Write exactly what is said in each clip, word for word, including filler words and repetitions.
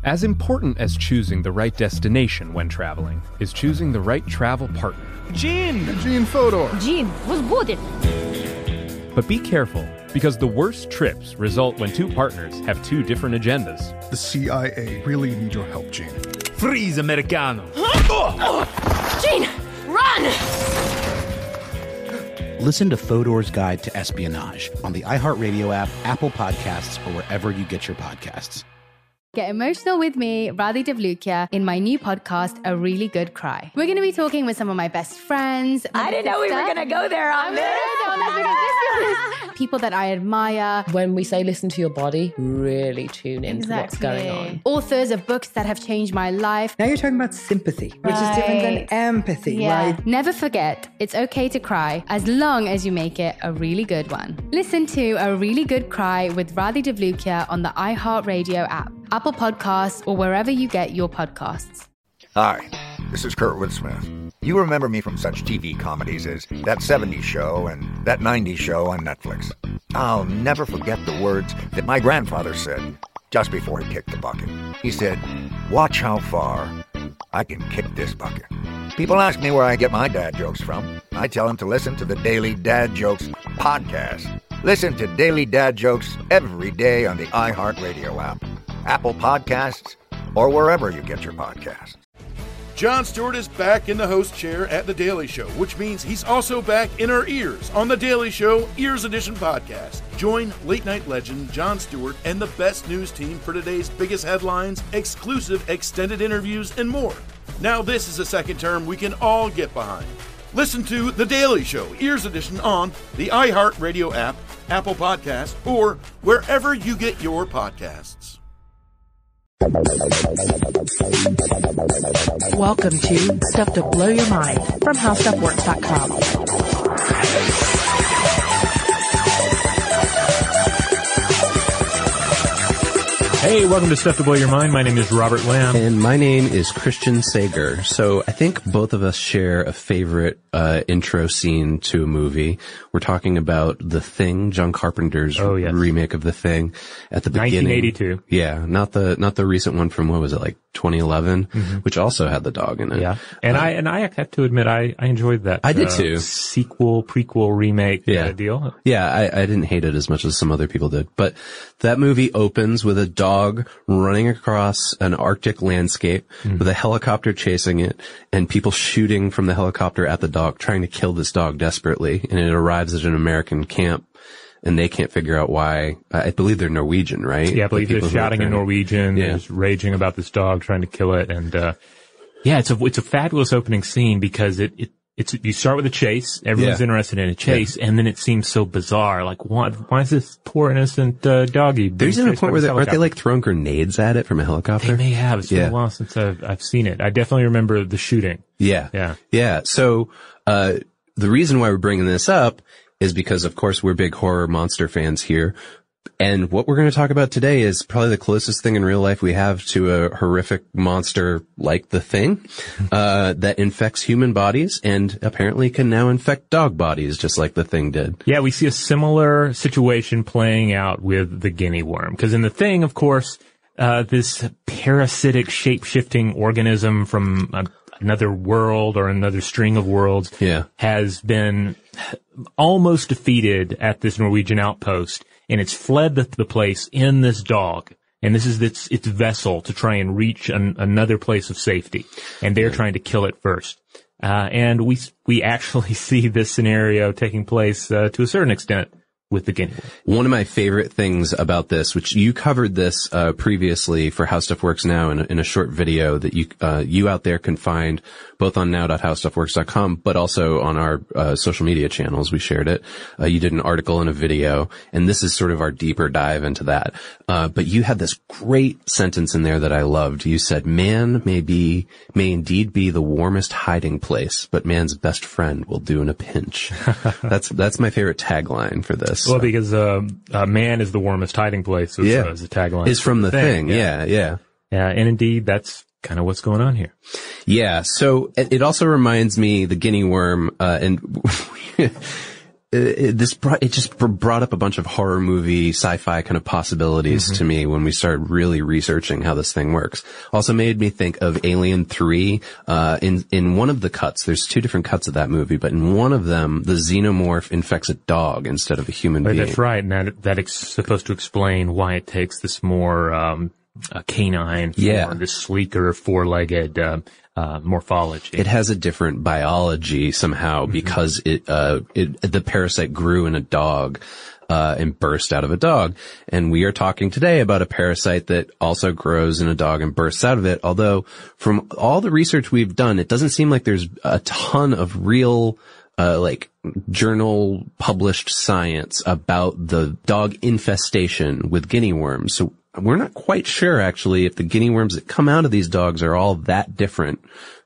As important as choosing the right destination when traveling is choosing the right travel partner. Gene! Gene Fodor! Gene, was будет? But be careful, because the worst trips result when two partners have two different agendas. The C I A really need your help, Gene. Freeze, Americano! Gene, run! Listen to Fodor's Guide to Espionage on the iHeartRadio app, Apple Podcasts, or wherever you get your podcasts. Get emotional with me, Radhi Devlukia, in my new podcast, A Really Good Cry. We're going to be talking with some of my best friends. I didn't know we were going to go there on this. People that I admire. When we say listen to your body, really tune into Exactly. what's going on. Authors of books that have changed my life. Now you're talking about sympathy, which Right. is different than empathy, Yeah. right? Never forget, it's okay to cry as long as you make it a really good one. Listen to A Really Good Cry with Radhi Devlukia on the iHeartRadio app, Apple Podcasts, or wherever you get your podcasts. Hi, this is Kurtwood Smith. You remember me from such T V comedies as That seventies Show and That nineties Show on Netflix. I'll never forget the words that my grandfather said just before he kicked the bucket. He said, "Watch how far I can kick this bucket." People ask me where I get my dad jokes from. I tell them to listen to the Daily Dad Jokes podcast. Listen to Daily Dad Jokes every day on the iHeartRadio app, Apple Podcasts, or wherever you get your podcasts. Jon Stewart is back in the host chair at The Daily Show, which means he's also back in our ears on The Daily Show Ears Edition podcast. Join late-night legend Jon Stewart and the best news team for today's biggest headlines, exclusive extended interviews, and more. Now this is a second term we can all get behind. Listen to The Daily Show Ears Edition on the iHeartRadio app, Apple Podcasts, or wherever you get your podcasts. Welcome to Stuff to Blow Your Mind from How Stuff Works dot com. Hey, welcome to Stuff to Blow Your Mind. My name is Robert Lamb. And my name is Christian Sager. So I think both of us share a favorite uh intro scene to a movie. We're talking about The Thing, John Carpenter's oh, yes. remake of The Thing at the beginning. nineteen eighty-two. Yeah, not the not the recent one from, what was it, like twenty eleven, mm-hmm. which also had the dog in it. Yeah, and uh, I and I have to admit I, I enjoyed that. I did uh, too. Sequel, prequel, remake yeah. uh, deal. Yeah, I, I didn't hate it as much as some other people did. But that movie opens with a dog running across an Arctic landscape mm-hmm. with a helicopter chasing it and people shooting from the helicopter at the dog, trying to kill this dog desperately. And it arrives at an American camp. And they can't figure out why. I believe they're Norwegian, right? Yeah, I believe they're shouting in Norwegian. Yeah. There's raging about this dog, trying to kill it. And, uh, yeah, it's a, it's a fabulous opening scene because it, it, it's, you start with a chase. Everyone's yeah. interested in a chase. Yeah. And then it seems so bizarre. Like, why, why is this poor innocent, uh, doggy? There's even a point where they, aren't they like throwing grenades at it from a helicopter? They may have. It's been yeah. a while since I've, I've seen it. I definitely remember the shooting. Yeah. Yeah. Yeah. So, uh, the reason why we're bringing this up is because, of course, we're big horror monster fans here. And what we're going to talk about today is probably the closest thing in real life we have to a horrific monster like The Thing, uh, that infects human bodies and apparently can now infect dog bodies just like The Thing did. Yeah, we see a similar situation playing out with the guinea worm. Because in The Thing, of course, uh, this parasitic shape-shifting organism from a another world or another string of worlds yeah. has been almost defeated at this Norwegian outpost, and it's fled the, the place in this dog. And this is its, its vessel to try and reach an, another place of safety. And they're trying to kill it first. Uh, and we, we actually see this scenario taking place, uh, to a certain extent with the guinea worm. One of my favorite things about this, which you covered this, uh, previously for How Stuff Works Now in a, in a short video that you, uh, you out there can find both on now dot how stuff works dot com, but also on our, uh, social media channels. We shared it. Uh, you did an article and a video, and this is sort of our deeper dive into that. Uh, but you had this great sentence in there that I loved. You said, man may be, may indeed be the warmest hiding place, but man's best friend will do in a pinch. that's, that's my favorite tagline for this. Well, because, uh, uh man is the warmest hiding place is, yeah. uh, is the tagline. Is from The Thing. thing. Yeah. Yeah. Yeah. And indeed, that's kind of what's going on here. Yeah. So it also reminds me, the guinea worm, uh, and it, this brought, it just brought up a bunch of horror movie, sci-fi kind of possibilities mm-hmm. to me when we started really researching how this thing works. Also made me think of Alien three. Uh, in, in one of the cuts, there's two different cuts of that movie, but in one of them, the xenomorph infects a dog instead of a human oh, being. That's right. And that, that's supposed to explain why it takes this more, um, uh, canine form, yeah. this sleeker, four-legged, uh, Uh, morphology. It has a different biology somehow mm-hmm. because it, uh, it, the parasite grew in a dog, uh, and burst out of a dog. And we are talking today about a parasite that also grows in a dog and bursts out of it. Although from all the research we've done, it doesn't seem like there's a ton of real, uh, like journal published science about the dog infestation with guinea worms. So we're not quite sure, actually, if the guinea worms that come out of these dogs are all that different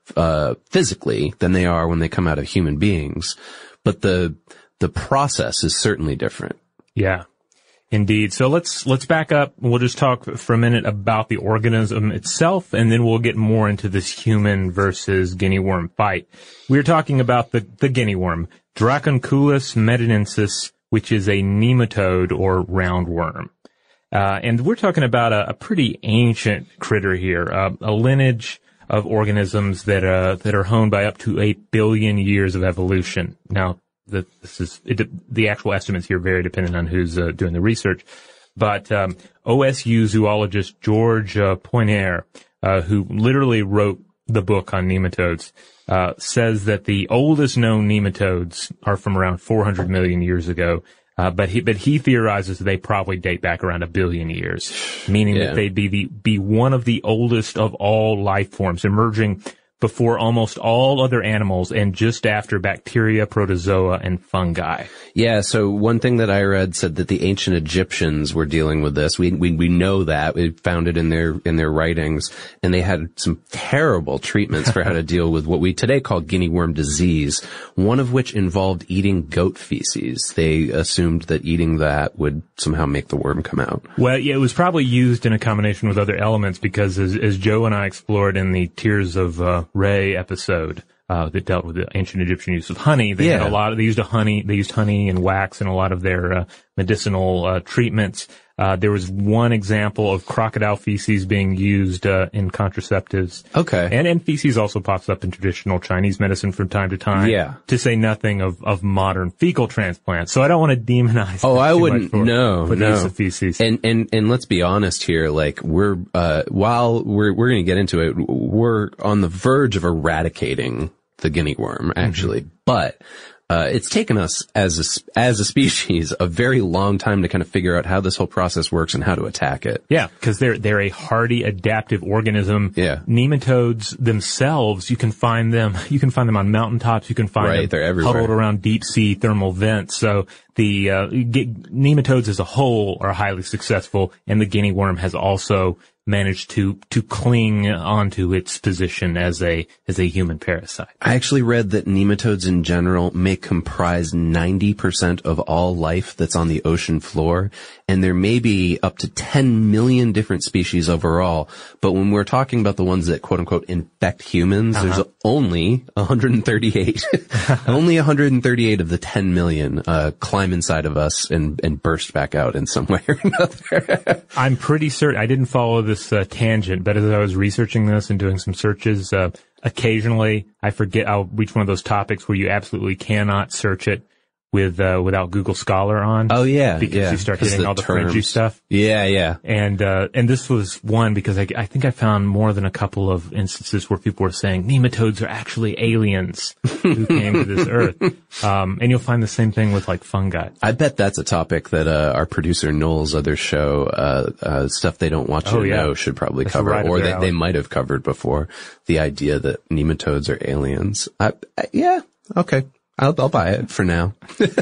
uh physically than they are when they come out of human beings. But the the process is certainly different. Yeah, indeed. So let's let's back up. We'll just talk for a minute about the organism itself, and then we'll get more into this human versus guinea worm fight. We're talking about the, the guinea worm, Dracunculus medinensis, which is a nematode or roundworm. Uh, and we're talking about a, a pretty ancient critter here, uh, a lineage of organisms that, uh, that are honed by up to a billion years of evolution. Now, the, this is, it, the actual estimates here vary depending on who's, uh, doing the research. But, um, O S U zoologist George, uh, Poinar, uh, who literally wrote the book on nematodes, uh, says that the oldest known nematodes are from around four hundred million years ago. Uh, but he, but he theorizes that they probably date back around a billion years, meaning yeah. that they'd be the, be one of the oldest of all life forms, emerging before almost all other animals and just after bacteria, protozoa, and fungi. Yeah, so one thing that I read said that the ancient Egyptians were dealing with this. We we we know that. We found it in their in their writings, and they had some terrible treatments for how to deal with what we today call guinea worm disease, one of which involved eating goat feces. They assumed that eating that would somehow make the worm come out. Well, yeah, it was probably used in a combination with other elements because as, as Joe and I explored in the Tears of uh, Ray episode, uh, that dealt with the ancient Egyptian use of honey. They yeah. had a lot of, they used a honey, they used honey and wax in a lot of their, uh, medicinal, uh, treatments. Uh, there was one example of crocodile feces being used, uh, in contraceptives. Okay. And, and feces also pops up in traditional Chinese medicine from time to time. Yeah. To say nothing of, of modern fecal transplants. So I don't want to demonize. Oh, I wouldn't, for, no, for no. the use of feces. And, and, and let's be honest here, like, we're, uh, while we're, we're gonna get into it, we're on the verge of eradicating the guinea worm, actually. Mm-hmm. But, Uh, it's taken us as a, as a species a very long time to kind of figure out how this whole process works and how to attack it. Yeah, because they're, they're a hardy, adaptive organism. Yeah. Nematodes themselves, you can find them, you can find them on mountaintops, you can find right, them they're everywhere. huddled around deep sea thermal vents. So the, uh, get, nematodes as a whole are highly successful, and the guinea worm has also managed to, to cling onto its position as a, as a human parasite. I actually read that nematodes in general may comprise ninety percent of all life that's on the ocean floor, and there may be up to ten million different species overall. But when we're talking about the ones that quote unquote infect humans, uh-huh. there's only one hundred thirty-eight. Only one hundred thirty-eight of the ten million, uh, climb inside of us and, and burst back out in some way or another. I'm pretty certain, I didn't follow this Uh, tangent, but as I was researching this and doing some searches, uh, occasionally I forget, I'll reach one of those topics where you absolutely cannot search it with, uh, without Google Scholar on. Oh yeah. Because yeah. you start hitting the all the terms. fringy stuff. Yeah, yeah. And, uh, and this was one because I, I think I found more than a couple of instances where people were saying nematodes are actually aliens who came to this earth. Um, and you'll find the same thing with like fungi. I bet that's a topic that, uh, our producer Noel's other show, uh, uh, Stuff They Don't Want You oh, to yeah. Know should probably that's cover, right or they, alley. they might have covered before the idea that nematodes are aliens. I, I, yeah, okay. I'll, I'll buy it for now.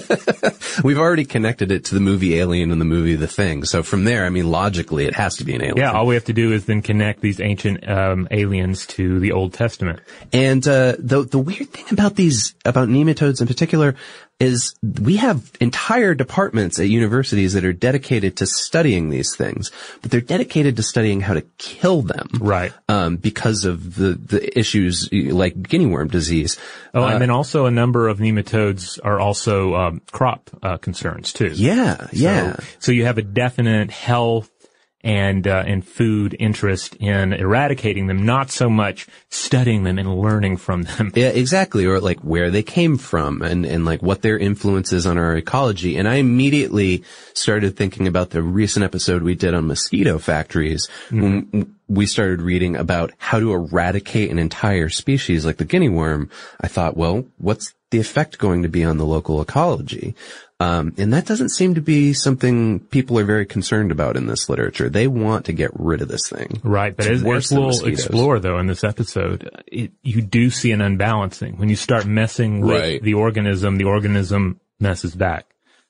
We've already connected it to the movie Alien and the movie The Thing. So from there, I mean, logically, it has to be an alien. Yeah, all we have to do is then connect these ancient um, aliens to the Old Testament. And uh the the weird thing about these, about nematodes in particular, is we have entire departments at universities that are dedicated to studying these things, but they're dedicated to studying how to kill them. Right. Um, because of the, the issues like guinea worm disease. Oh, uh, and then also a number of nematodes are also um, crop uh, concerns too. Yeah, so, yeah. So you have a definite health and uh, and food interest in eradicating them, not so much studying them and learning from them. Yeah, exactly. Or like where they came from and, and like what their influence is on our ecology. And I immediately started thinking about the recent episode we did on mosquito factories. Mm-hmm. When we started reading about how to eradicate an entire species like the guinea worm. I thought, well, what's the effect going to be on the local ecology? Um, and that doesn't seem to be something people are very concerned about in this literature. They want to get rid of this thing. Right. But as, as we'll explore, though, in this episode, it, you do see an unbalancing. When you start messing with right. the organism, the organism messes back.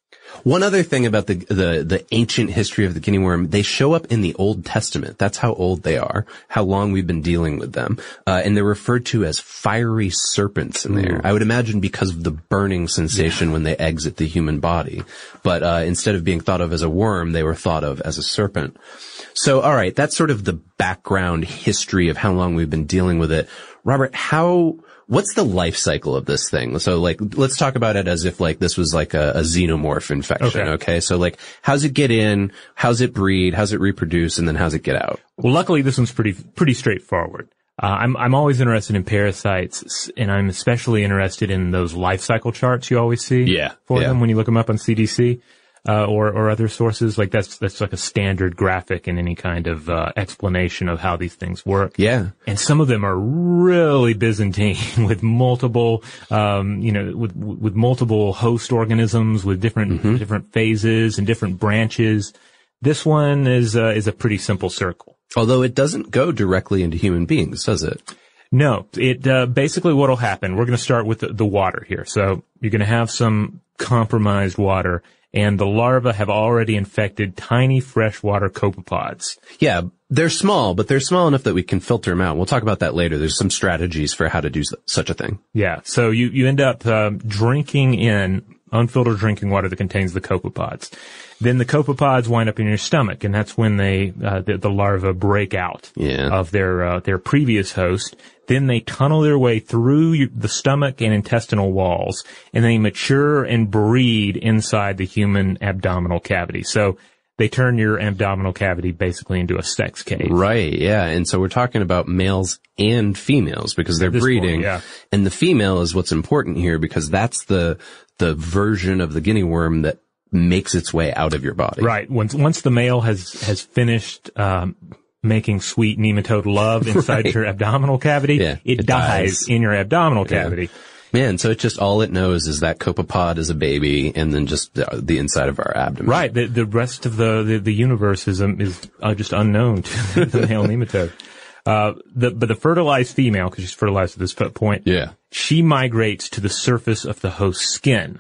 One other thing about the, the, the ancient history of the guinea worm, they show up in the Old Testament. That's how old they are, how long we've been dealing with them. Uh, and they're referred to as fiery serpents in there. Ooh. I would imagine because of the burning sensation yeah. when they exit the human body. But, uh, instead of being thought of as a worm, they were thought of as a serpent. So, all right, that's sort of the background history of how long we've been dealing with it. Robert, how... what's the life cycle of this thing? So like, let's talk about it as if like this was like a, a xenomorph infection. Okay. okay. So like, how's it get in? How's it breed? How's it reproduce? And then how's it get out? Well, luckily this one's pretty, pretty straightforward. Uh, I'm, I'm always interested in parasites, and I'm especially interested in those life cycle charts you always see. Yeah. For yeah. them when you look them up on C D C. Uh, or, or other sources. Like that's, that's like a standard graphic in any kind of, uh, explanation of how these things work. Yeah. And some of them are really Byzantine with multiple, um, you know, with, with multiple host organisms with different, mm-hmm. different phases and different branches. This one is, uh, is a pretty simple circle. Although it doesn't go directly into human beings, does it? No, it, uh, basically what'll happen, we're going to start with the, the water here. So you're going to have some compromised water. And the larvae have already infected tiny freshwater copepods. Yeah, they're small, but they're small enough that we can filter them out. We'll talk about that later. There's some strategies for how to do such a thing. Yeah, so you, you end up um, drinking in unfiltered drinking water that contains the copepods. Then the copepods wind up in your stomach, and that's when they uh, the, the larvae break out yeah. of their uh, their previous host. Then they tunnel their way through your, the stomach and intestinal walls, and they mature and breed inside the human abdominal cavity. So they turn your abdominal cavity basically into a sex cave. Right, yeah. And so we're talking about males and females because they're breeding. Point, yeah. And the female is what's important here because that's the the version of the guinea worm that makes its way out of your body. Right. Once once the male has has finished um making sweet nematode love inside right. your abdominal cavity, yeah, it, it dies, dies in your abdominal yeah. cavity. Man, so it just all it knows is that copepod is a baby, and then just the, the inside of our abdomen. Right. The the rest of the the, the universe is um, is uh, just unknown to the male nematode. Uh, the but the fertilized female, because she's fertilized at this point, yeah, she migrates to the surface of the host's skin,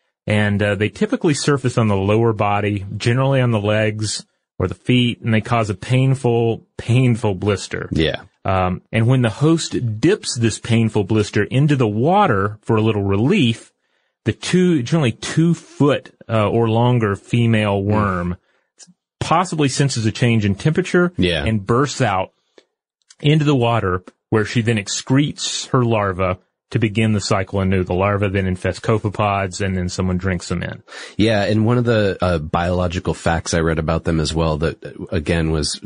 and uh, they typically surface on the lower body, generally on the legs or the feet, and they cause a painful, painful blister. Yeah. Um, and when the host dips this painful blister into the water for a little relief, the two, generally two foot uh, or longer female worm mm. possibly senses a change in temperature yeah. and bursts out into the water, where she then excretes her larva to begin the cycle anew. The larva then infests copepods, and then someone drinks them in. Yeah, and one of the uh, biological facts I read about them as well that, again, was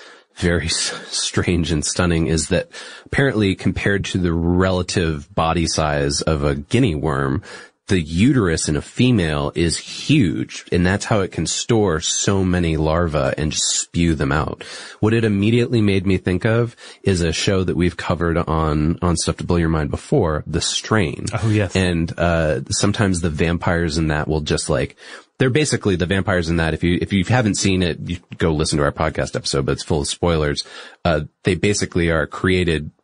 very strange and stunning is that apparently compared to the relative body size of a guinea worm, the uterus in a female is huge, and that's how it can store so many larvae and just spew them out. What it immediately made me think of is a show that we've covered on, on Stuff to Blow Your Mind before, The Strain. Oh, yes. And, uh, sometimes the vampires in that will just like, they're basically the vampires in that. If you, if you haven't seen it, you go listen to our podcast episode, but it's full of spoilers. Uh, they basically are created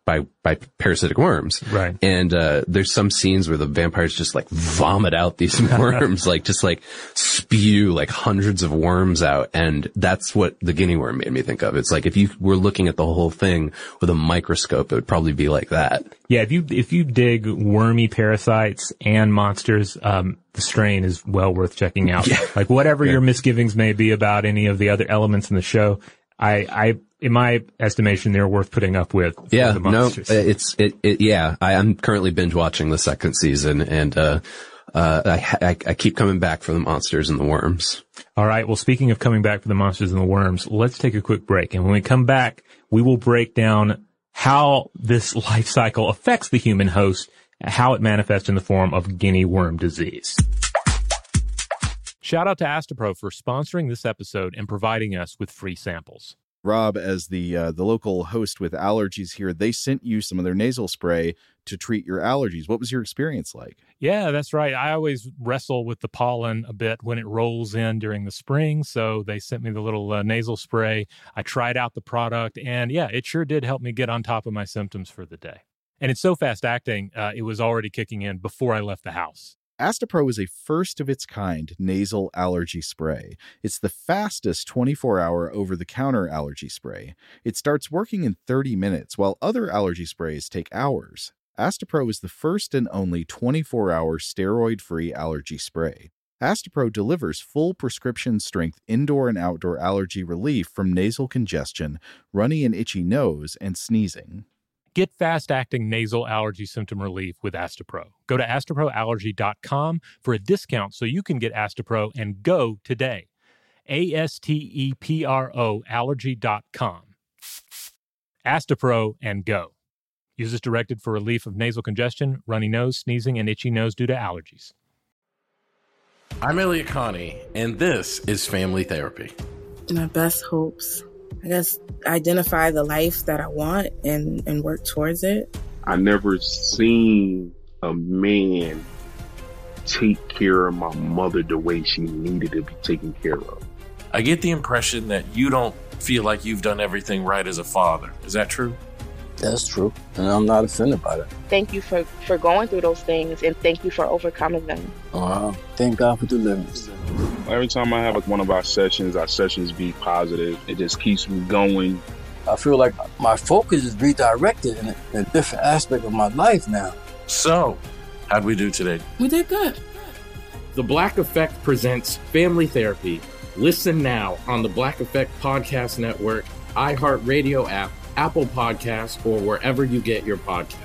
by, by parasitic worms. Right. And, uh, there's some scenes where the vampires just like vomit out these worms, like just like spew like hundreds of worms out. And that's what the guinea worm made me think of. It's like if you were looking at the whole thing with a microscope, it would probably be like that. Yeah. If you, if you dig wormy parasites and monsters, um, the Strain is well worth checking out. Yeah. Like whatever yeah. your misgivings may be about any of the other elements in the show, I, I, in my estimation, they're worth putting up with. Yeah, the no, monsters. it's, it, it, yeah, I, I'm currently binge watching the second season and, uh, uh, I, I, I keep coming back for the monsters and the worms. All right. Well, speaking of coming back for the monsters and the worms, let's take a quick break. And when we come back, we will break down how this life cycle affects the human host, how it manifests in the form of guinea worm disease. Shout out to Astepro for sponsoring this episode and providing us with free samples. Rob, as the uh, the local host with allergies here, they sent you some of their nasal spray to treat your allergies. What was your experience like? Yeah, that's right. I always wrestle with the pollen a bit when it rolls in during the spring, so they sent me the little uh, nasal spray. I tried out the product, and yeah, it sure did help me get on top of my symptoms for the day. And it's so fast-acting, uh, it was already kicking in before I left the house. Astepro is a first-of-its-kind nasal allergy spray. It's the fastest twenty-four hour over-the-counter allergy spray. It starts working in thirty minutes, while other allergy sprays take hours. Astepro is the first and only twenty-four hour steroid-free allergy spray. Astepro delivers full prescription-strength indoor and outdoor allergy relief from nasal congestion, runny and itchy nose, and sneezing. Get fast-acting nasal allergy symptom relief with Astepro. Go to astepro allergy dot com for a discount so you can get Astepro and go today. A S T E P R O allergy dot com. Astepro and go. Use as directed for relief of nasal congestion, runny nose, sneezing, and itchy nose due to allergies. I'm Elliot Connie, and this is Family Therapy. My best hopes, I guess, identify the life that I want and, and work towards it. I never seen a man take care of my mother the way she needed to be taken care of. I get the impression that you don't feel like you've done everything right as a father. Is that true? That's true, and I'm not offended by that. Thank you for, for going through those things, and thank you for overcoming them. Wow. Thank God for deliverance. Every time I have like one of our sessions, our sessions be positive. It just keeps me going. I feel like my focus is redirected in a, in a different aspect of my life now. So, how'd we do today? We did good. The Black Effect presents Family Therapy. Listen now on the Black Effect Podcast Network, iHeartRadio app, Apple Podcasts, or wherever you get your podcasts.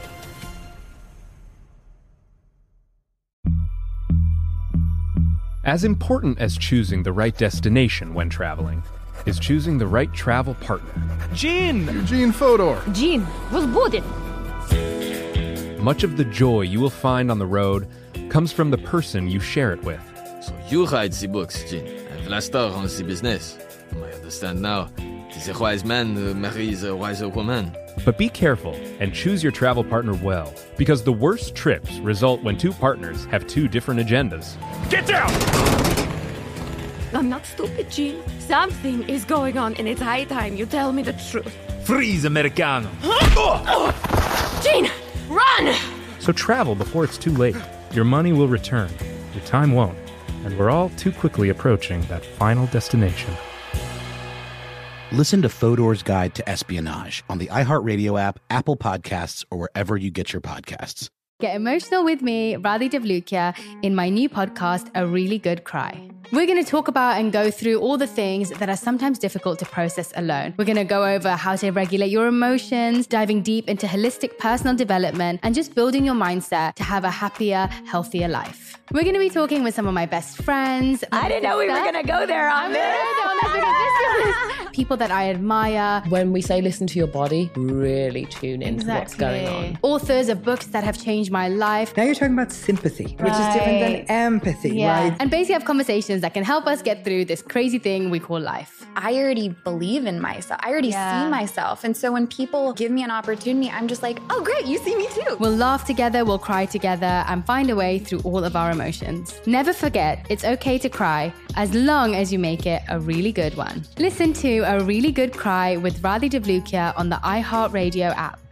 As important as choosing the right destination when traveling is choosing the right travel partner. Gene! Eugene Fodor. Gene, возбудит. Much of the joy you will find on the road comes from the person you share it with. So you write the books, Gene, and Vlastar runs the business. I understand now. It is a wise man who marries a wiser woman. But be careful and choose your travel partner well, because the worst trips result when two partners have two different agendas. Get down! I'm not stupid, Gene. Something is going on, and it's high time you tell me the truth. Freeze, Americano! Gene, run! So travel before it's too late. Your money will return, your time won't, and we're all too quickly approaching that final destination. Listen to Fodor's Guide to Espionage on the iHeartRadio app, Apple Podcasts, or wherever you get your podcasts. Get emotional with me, Radhi Devlukia, in my new podcast, A Really Good Cry. We're going to talk about and go through all the things that are sometimes difficult to process alone. We're going to go over how to regulate your emotions, diving deep into holistic personal development, and just building your mindset to have a happier, healthier life. We're going to be talking with some of my best friends. I didn't know we were going to go there on this. People that I admire. When we say listen to your body, really tune into Exactly. what's going on. Authors of books that have changed my life. Now you're talking about sympathy, which is different than empathy, yeah. right? And basically have conversations that can help us get through this crazy thing we call life. I already believe in myself. I already Yeah. see myself. And so when people give me an opportunity, I'm just like, oh, great, you see me too. We'll laugh together, we'll cry together, and find a way through all of our emotions. Never forget, it's okay to cry, as long as you make it a really good one. Listen to A Really Good Cry with Radhi Devlukia on the iHeartRadio app,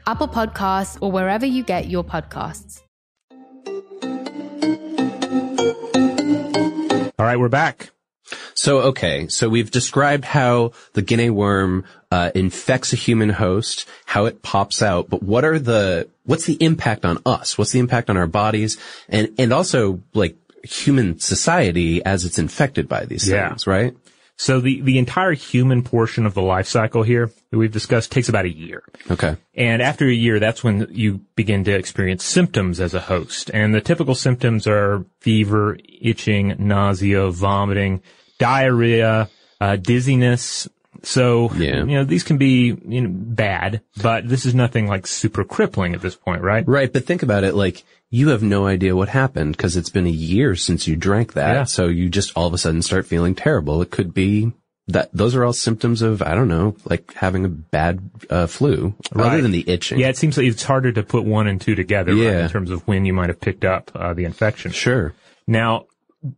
Apple Podcasts, or wherever you get your podcasts. All right, we're back. So, okay, so we've described how the Guinea worm uh, infects a human host, how it pops out, but what are the, what's the impact on us? What's the impact on our bodies? And, and also, like, human society as it's infected by these Yeah. things, right? So the, the entire human portion of the life cycle here that we've discussed takes about a year. Okay. And after a year, that's when you begin to experience symptoms as a host. And the typical symptoms are fever, itching, nausea, vomiting, diarrhea, uh, dizziness. So, Yeah. you know, these can be, you know, bad, but this is nothing like super crippling at this point, right? Right, but think about it, like, you have no idea what happened because it's been a year since you drank that. Yeah. So you just all of a sudden start feeling terrible. It could be that those are all symptoms of, I don't know, like having a bad uh, flu, Right. other than the itching. Yeah, it seems like it's harder to put one and two together right, Yeah. in terms of when you might have picked up uh, the infection. Sure. Now,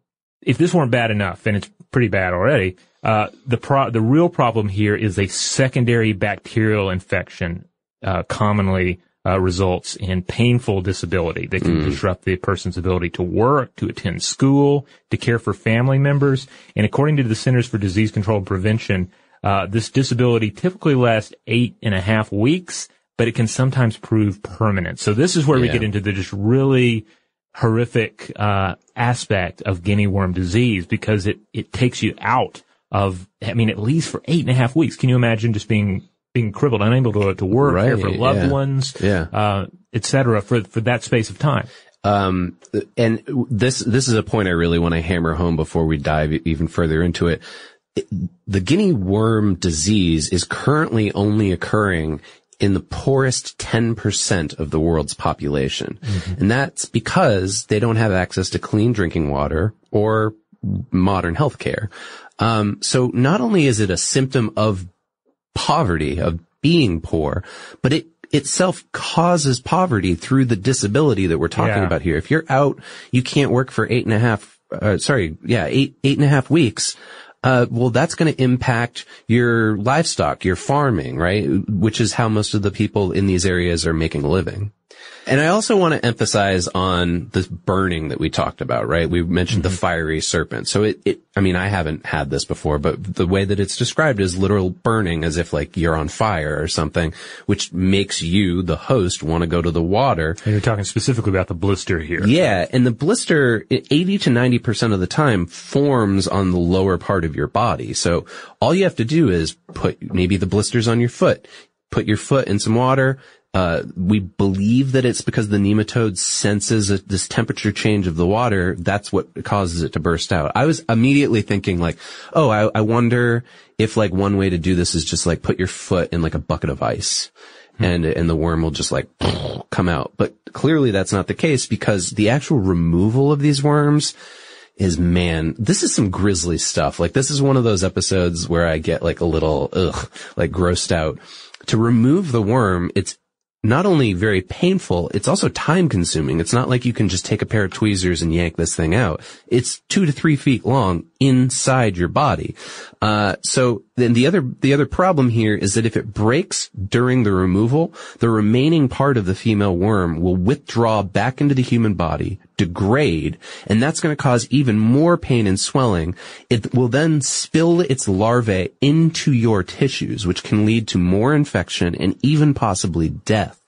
if this weren't bad enough, and it's pretty bad already, uh, the pro- the real problem here is a secondary bacterial infection, uh, commonly uh, results in painful disability that can Mm. disrupt the person's ability to work, to attend school, to care for family members. And according to the Centers for Disease Control and Prevention, uh, this disability typically lasts eight and a half weeks, but it can sometimes prove permanent. So this is where we Yeah. get into the just really horrific uh aspect of guinea worm disease, because it it takes you out of, I mean, at least for eight and a half weeks. Can you imagine just being being crippled, unable to to work, Right, care for loved yeah. ones, Yeah. uh, et cetera, for for that space of time? Um, and this, this is a point I really want to hammer home before we dive even further into it. It- The guinea worm disease is currently only occurring in the poorest ten percent of the world's population. Mm-hmm. And that's because they don't have access to clean drinking water or modern health care. Um, so not only is it a symptom of poverty, of being poor, but it itself causes poverty through the disability that we're talking Yeah. about here. If you're out, you can't work for eight and a half, uh, sorry, yeah, eight, eight and a half weeks. Uh, well, that's going to impact your livestock, your farming, right? Which is how most of the people in these areas are making a living. And I also want to emphasize on this burning that we talked about, right? We mentioned Mm-hmm. the fiery serpent. So it, it, I mean, I haven't had this before, but the way that it's described is literal burning, as if like you're on fire or something, which makes you, the host, want to go to the water. And you're talking specifically about the blister here. Yeah, and the blister, eighty to ninety percent of the time, forms on the lower part of your body. So all you have to do is put maybe the blisters on your foot, put your foot in some water. Uh, we believe that it's because the nematode senses a, this temperature change of the water. That's what causes it to burst out. I was immediately thinking like, oh, I, I wonder if like one way to do this is just like put your foot in like a bucket of ice. And, and the worm will just like come out. But clearly that's not the case, because the actual removal of these worms is, man, this is some grisly stuff. Like, this is one of those episodes where I get like a little, ugh, like grossed out. To remove the worm, it's not only very painful, it's also time consuming. It's not like you can just take a pair of tweezers and yank this thing out. It's two to three feet long inside your body. Uh, so then the other, the other problem here is that if it breaks during the removal, the remaining part of the female worm will withdraw back into the human body, degrade, and that's going to cause even more pain and swelling. It will then spill its larvae into your tissues, which can lead to more infection and even possibly death.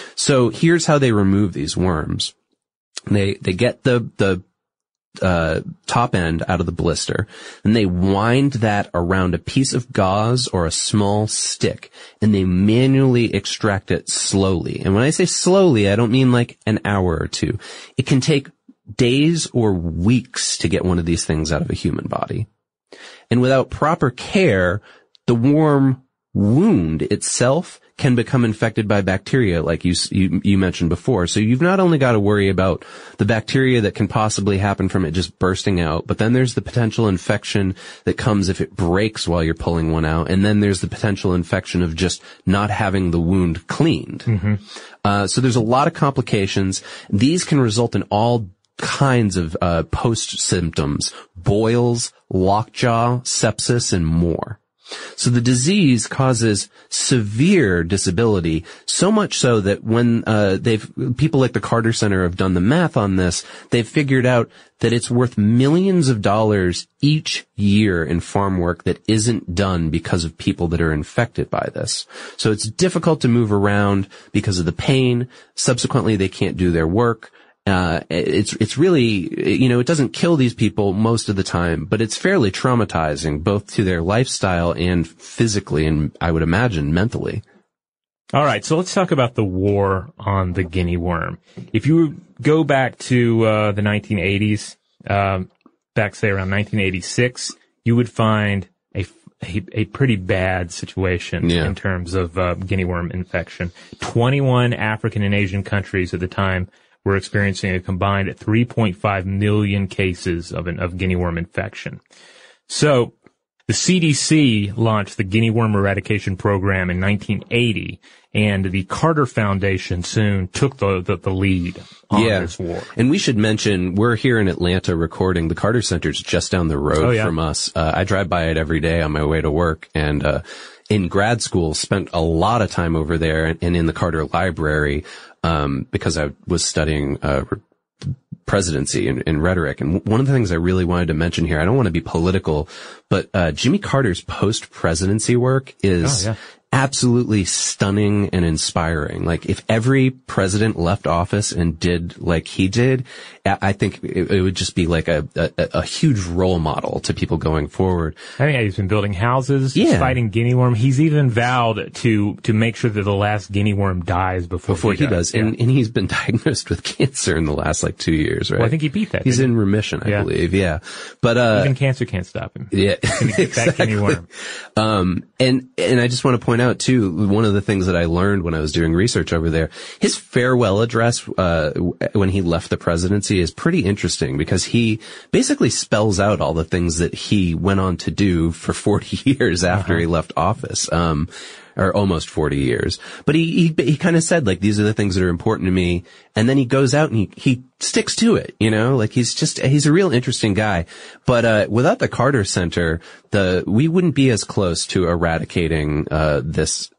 So here's how they remove these worms. They, they get the, the, uh, top end out of the blister, and they wind that around a piece of gauze or a small stick, and they manually extract it slowly. And when I say slowly, I don't mean like an hour or two. It can take days or weeks to get one of these things out of a human body. And without proper care, the worm wound itself can become infected by bacteria, like you, you, you mentioned before. So you've not only got to worry about the bacteria that can possibly happen from it just bursting out, but then there's the potential infection that comes if it breaks while you're pulling one out. And then there's the potential infection of just not having the wound cleaned. Mm-hmm. Uh, so there's a lot of complications. These can result in all kinds of, uh, post symptoms, boils, lockjaw, sepsis, and more. So the disease causes severe disability, so much so that when uh they've people like the Carter Center have done the math on this, they've figured out that it's worth millions of dollars each year in farm work that isn't done because of people that are infected by this. So it's difficult to move around because of the pain. Subsequently, they can't do their work. Uh, it's, it's really, you know, it doesn't kill these people most of the time, but it's fairly traumatizing both to their lifestyle and physically, and I would imagine mentally. All right, so let's talk about the war on the guinea worm. If you go back to uh, the nineteen eighties, uh, back say around nineteen eighty-six, you would find a, a, a pretty bad situation yeah. in terms of uh, guinea worm infection. twenty-one African and Asian countries at the time were experiencing a combined three point five million cases of an, of guinea worm infection. So the C D C launched the Guinea Worm Eradication Program in nineteen eighty, and the Carter Foundation soon took the, the, the lead on yeah. this war. And we should mention, we're here in Atlanta recording. The Carter Center's just down the road oh, yeah. from us. Uh, I drive by it every day on my way to work, and uh in grad school spent a lot of time over there and, and in the Carter Library um because I was studying uh presidency and, and rhetoric. And one of the things I really wanted to mention here, I don't want to be political, but uh Jimmy Carter's post-presidency work is oh, yeah. absolutely stunning and inspiring. Like, if every president left office and did like he did, I think it, it would just be like a, a, a huge role model to people going forward. I think he's been building houses, yeah. fighting guinea worm. He's even vowed to to make sure that the last guinea worm dies before, before he, he does. does. Yeah. And, and he's been diagnosed with cancer in the last like two years, right? Well, I think he beat that. He's in he? remission, I yeah. believe. Yeah. But, uh, even cancer can't stop him. Yeah. He's gonna get that guinea worm. Um, and, and I just want to point out too, one of the things that I learned when I was doing research over there, his farewell address, uh, when he left the presidency is pretty interesting because he basically spells out all the things that he went on to do for forty years after uh-huh. he left office. Um, or almost forty years. But he, he, he kind of said, like, these are the things that are important to me. And then he goes out and he, he sticks to it, you know, like he's just, he's a real interesting guy. But, uh, without the Carter Center, the, we wouldn't be as close to eradicating, uh, this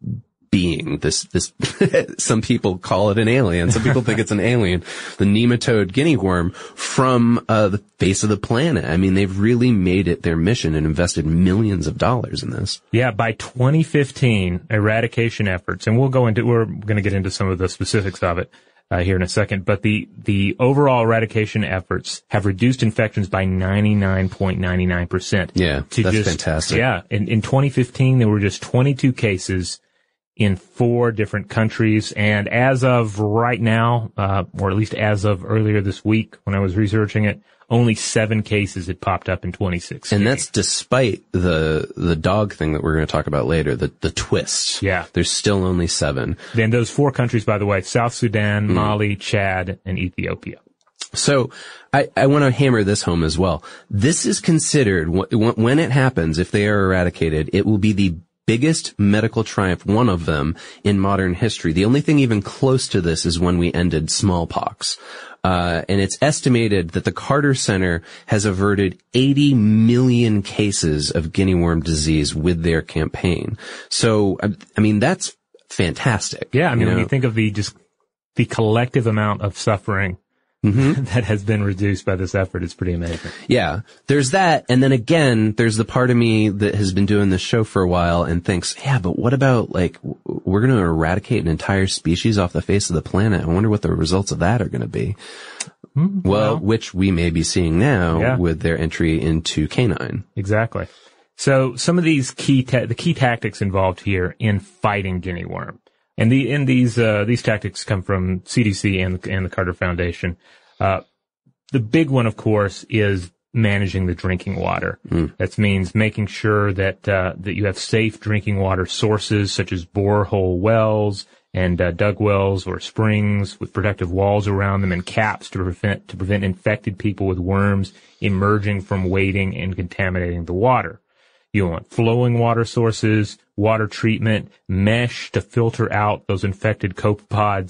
being, this, this, some people call it an alien. Some people think it's an alien. The nematode guinea worm from, uh, the face of the planet. I mean, they've really made it their mission and invested millions of dollars in this. Yeah, by twenty fifteen, eradication efforts, and we'll go into, we're going to get into some of the specifics of it, uh, here in a second, but the, the overall eradication efforts have reduced infections by ninety-nine point nine nine percent. Yeah, to that's just, fantastic. Yeah, in, in twenty fifteen, there were just twenty-two cases in four different countries, and as of right now, uh, or at least as of earlier this week when I was researching it, only seven cases had popped up in twenty sixteen. And that's despite the the dog thing that we're going to talk about later, the the twist. Yeah. There's still only seven. Then those four countries, by the way, South Sudan, mm. Mali, Chad, and Ethiopia. So I, I want to hammer this home as well. This is considered, when it happens, if they are eradicated, it will be the biggest medical triumph, one of them, in modern history. The only thing even close to this is when we ended smallpox. Uh, and it's estimated that the Carter Center has averted eighty million cases of guinea worm disease with their campaign. So, I, I mean, that's fantastic. Yeah, I mean, you know? when you think of the just the collective amount of suffering Mm-hmm. that has been reduced by this effort, it's pretty amazing. Yeah, there's that. And then again, there's the part of me that has been doing this show for a while and thinks, yeah, but what about, like, we're going to eradicate an entire species off the face of the planet? I wonder what the results of that are going to be. Mm-hmm. Well, well, which we may be seeing now yeah. with their entry into canine. Exactly. So some of these key, ta- the key tactics involved here in fighting guinea worm. And the, and these, uh, these tactics come from C D C and, and the Carter Foundation. Uh, the big one, of course, is managing the drinking water. Mm. That means making sure that, uh, that you have safe drinking water sources such as borehole wells and, uh, dug wells or springs with protective walls around them and caps to prevent, to prevent infected people with worms emerging from wading and contaminating the water. You want flowing water sources, water treatment, mesh to filter out those infected copepods,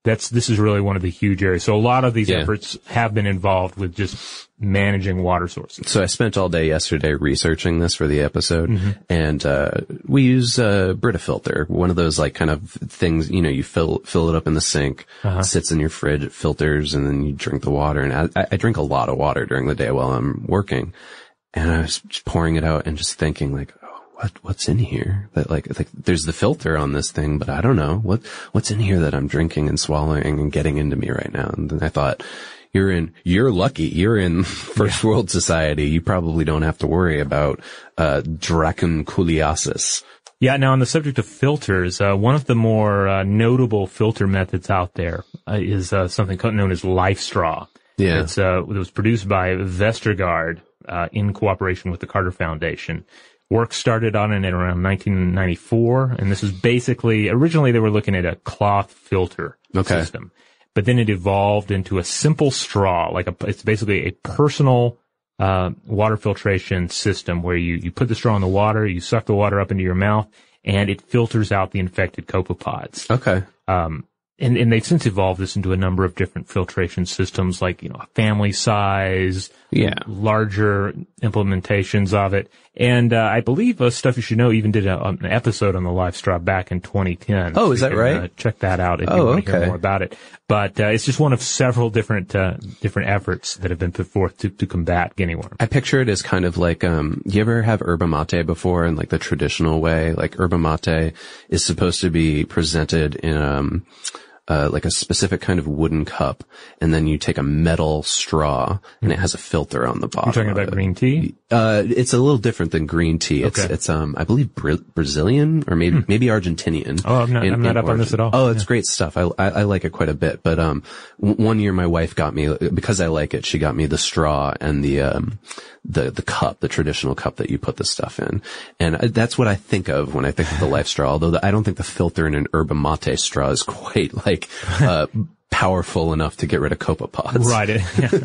That's, this is really one of the huge areas. So a lot of these Yeah. efforts have been involved with just managing water sources. So I spent all day yesterday researching this for the episode, Mhm. and uh we use uh Brita filter, one of those like kind of things, you know, you fill fill it up in the sink, Uh-huh. it sits in your fridge, it filters, and then you drink the water. And I, I drink a lot of water during the day while I'm working, and I was just pouring it out and just thinking like, oh, what what's in here? That like like there's the filter on this thing, but I don't know what what's in here that I'm drinking and swallowing and getting into me right now. And then I thought, You're in, you're lucky. You're in first yeah. world society. You probably don't have to worry about, uh, dracunculiasis. Yeah. Now on the subject of filters, uh, one of the more, uh, notable filter methods out there uh, is, uh, something known as LifeStraw. Yeah. It's, uh, it was produced by Vestergaard, uh, in cooperation with the Carter Foundation. Work started on it in around nineteen ninety-four. And this is basically, originally they were looking at a cloth filter okay. system. But then it evolved into a simple straw, like a, it's basically a personal, uh, water filtration system where you, you put the straw in the water, you suck the water up into your mouth, and it filters out the infected copepods. Okay. Um, and, and they've since evolved this into a number of different filtration systems, like, you know, family size, yeah, larger implementations of it. And, uh, I believe, uh, Stuff You Should Know even did a, an episode on the LifeStraw back in twenty ten. Oh, so is that can, right? Uh, check that out if oh, you want to okay. hear more about it. But, uh, it's just one of several different, uh, different efforts that have been put forth to, to combat guinea worm. I picture it as kind of like, um, you ever have yerba mate before in like the traditional way? Like yerba mate is supposed to be presented in, um, Uh, like a specific kind of wooden cup, and then you take a metal straw, and it has a filter on the bottom. You're talking about green tea? Uh, it's a little different than green tea. It's, Okay. it's, um, I believe Bra- Brazilian or maybe, Hmm. maybe Argentinian. Oh, I'm not, in- I'm not in up on this origin. at all. Oh, it's Yeah. great stuff. I, I, I like it quite a bit. But, um, w- one year my wife got me, because I like it, she got me the straw and the, um, the, the cup, the traditional cup that you put the stuff in. And I, that's what I think of when I think of the LifeStraw, although the, I don't think the filter in an yerba mate straw is quite like, uh, powerful enough to get rid of copepods. Right.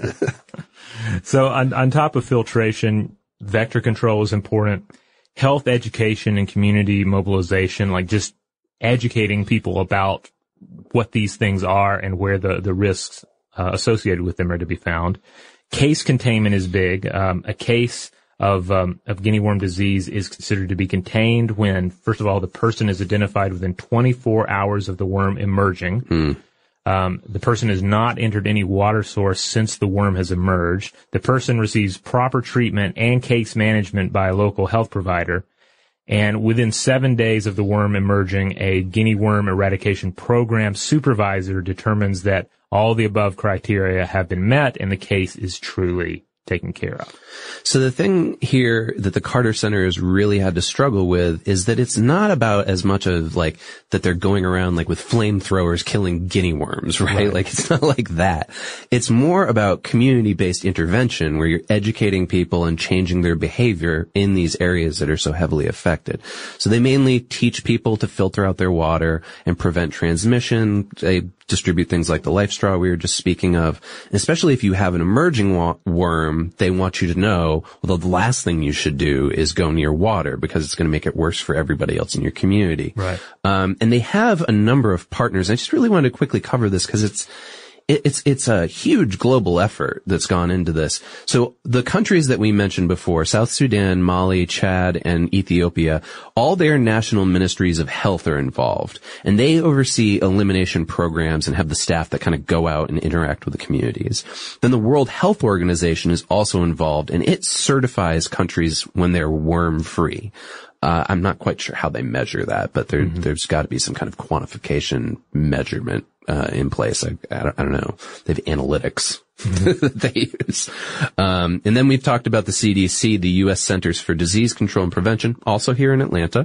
So on, on top of filtration, vector control is important. Health education and community mobilization, like just educating people about what these things are and where the, the risks uh, associated with them are to be found. Case containment is big. Um, a case of, um, of guinea worm disease is considered to be contained when, first of all, the person is identified within twenty-four hours of the worm emerging. Hmm. Um, the person has not entered any water source since the worm has emerged. The person receives proper treatment and case management by a local health provider. And within seven days of the worm emerging, a guinea worm eradication program supervisor determines that all the above criteria have been met and the case is truly taken care of. So the thing here that the Carter Center has really had to struggle with is that it's not about as much of like that they're going around like with flamethrowers killing guinea worms, right? Right. Like it's not like that. It's more about community-based intervention where you're educating people and changing their behavior in these areas that are so heavily affected. So they mainly teach people to filter out their water and prevent transmission. They distribute things like the LifeStraw we were just speaking of. And especially if you have an emerging wa- worm, they want you to know, well, the last thing you should do is go near water because it's going to make it worse for everybody else in your community. Right. Um, and they have a number of partners. I just really wanted to quickly cover this because it's, it, it's, it's a huge global effort that's gone into this. So the countries that we mentioned before, South Sudan, Mali, Chad, and Ethiopia, all their national ministries of health are involved. And they oversee elimination programs and have the staff that kind of go out and interact with the communities. Then the World Health Organization is also involved, and it certifies countries when they're worm-free. Uh, I'm not quite sure how they measure that, but there, mm-hmm. there's got to be some kind of quantification measurement uh, in place. I, I, don't, I don't know. They have analytics mm-hmm. that they use. Um, and then we've talked about the C D C, the U S Centers for Disease Control and Prevention, also here in Atlanta.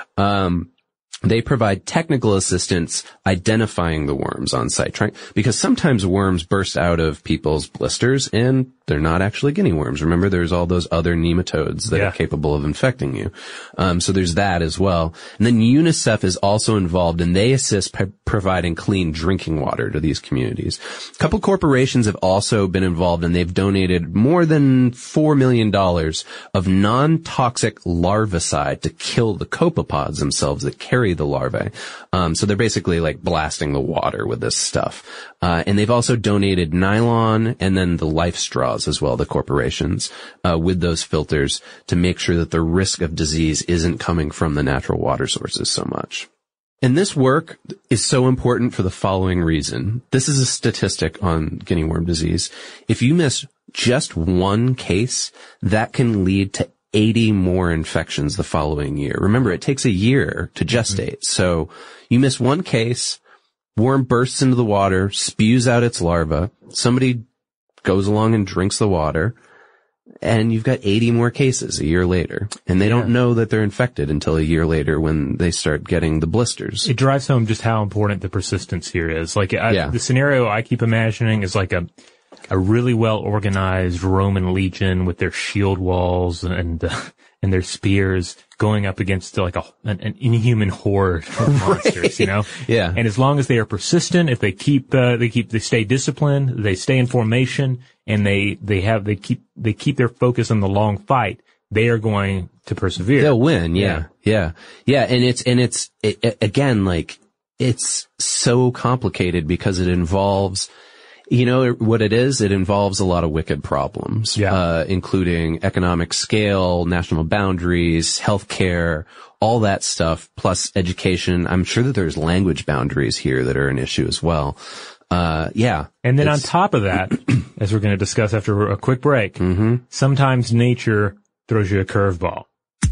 Um, They provide technical assistance identifying the worms on site, trying, because sometimes worms burst out of people's blisters and They're not actually guinea worms. Remember, there's all those other nematodes that Yeah. are capable of infecting you. Um, so there's that as well. And then UNICEF is also involved, and they assist p- providing clean drinking water to these communities. A couple corporations have also been involved, and they've donated more than four million dollars of non-toxic larvicide to kill the copepods themselves that carry the larvae. Um, so they're basically like blasting the water with this stuff. Uh, and they've also donated nylon and then the life straws as well, the corporations, uh, with those filters to make sure that the risk of disease isn't coming from the natural water sources so much. And this work is so important for the following reason. This is a statistic on guinea worm disease. If you miss just one case, that can lead to eighty more infections the following year. Remember, it takes a year to gestate. Mm-hmm. So you miss one case, worm bursts into the water, spews out its larva, somebody goes along and drinks the water, and you've got eighty more cases a year later. And they yeah. don't know that they're infected until a year later when they start getting the blisters. It drives home just how important the persistence here is. Like, I, yeah. the scenario I keep imagining is like a a really well-organized Roman legion with their shield walls and uh, and their spears going up against like a, an, an inhuman horde of monsters, right. you know? Yeah. And as long as they are persistent, if they keep, uh, they keep, they stay disciplined, they stay in formation, and they, they have, they keep, they keep their focus on the long fight, they are going to persevere. They'll win. Yeah. Yeah. Yeah. And it's, and it's, it, it, again, like, it's so complicated because it involves, you know what it is? It involves a lot of wicked problems, yeah. uh, including economic scale, national boundaries, healthcare, all that stuff, plus education. I'm sure that there's language boundaries here that are an issue as well. Uh, yeah. And then on top of that, as we're going to discuss after a quick break, mm-hmm. sometimes nature throws you a curveball.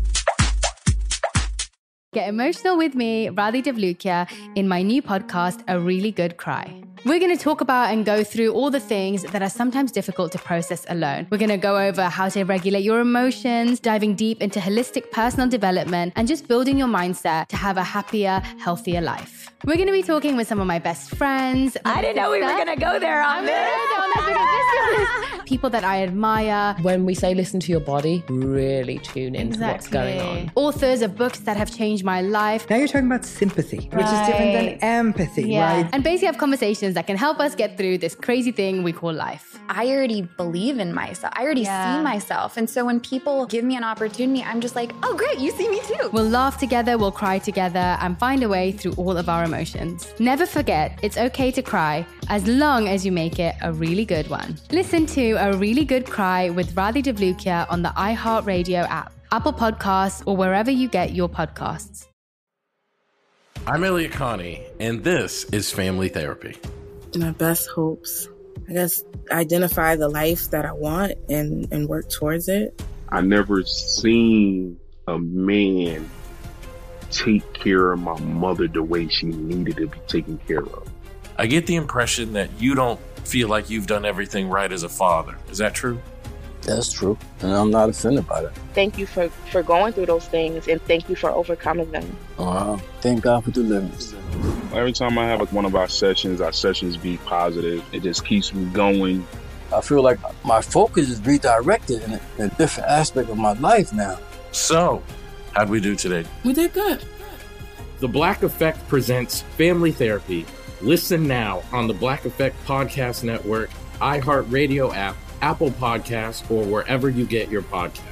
Get emotional with me, Radhi Devlukia, in my new podcast, A Really Good Cry. We're going to talk about and go through all the things that are sometimes difficult to process alone. We're going to go over how to regulate your emotions, diving deep into holistic personal development, and just building your mindset to have a happier, healthier life. We're going to be talking with some of my best friends. I didn't know we were going to go there on this. People that I admire. When we say listen to your body, really tune into exactly. what's going on. Authors of books that have changed my life. Now you're talking about sympathy, right. which is different than empathy, yeah. right? And basically have conversations that can help us get through this crazy thing we call life. I already believe in myself. I already yeah. see myself. And so when people give me an opportunity, I'm just like, oh, great, you see me too. We'll laugh together, we'll cry together, and find a way through all of our emotions. Never forget, it's okay to cry, as long as you make it a really good one. Listen to A Really Good Cry with Radhi Devlukia on the iHeartRadio app, Apple Podcasts, or wherever you get your podcasts. I'm Elliot Connie, and this is Family Therapy. My best hopes, I guess, identify the life that I want and, and work towards it. I never seen a man take care of my mother the way she needed to be taken care of. I get the impression that you don't feel like you've done everything right as a father. Is that true? That's true, and I'm not offended by that. Thank you for, for going through those things, and thank you for overcoming them. Wow. Thank God for deliverance. Every time I have like one of our sessions, our sessions be positive. It just keeps me going. I feel like my focus is redirected in a, in a different aspect of my life now. So, how'd we do today? We did good. The Black Effect presents Family Therapy. Listen now on the Black Effect Podcast Network, iHeartRadio app, Apple Podcasts, or wherever you get your podcasts.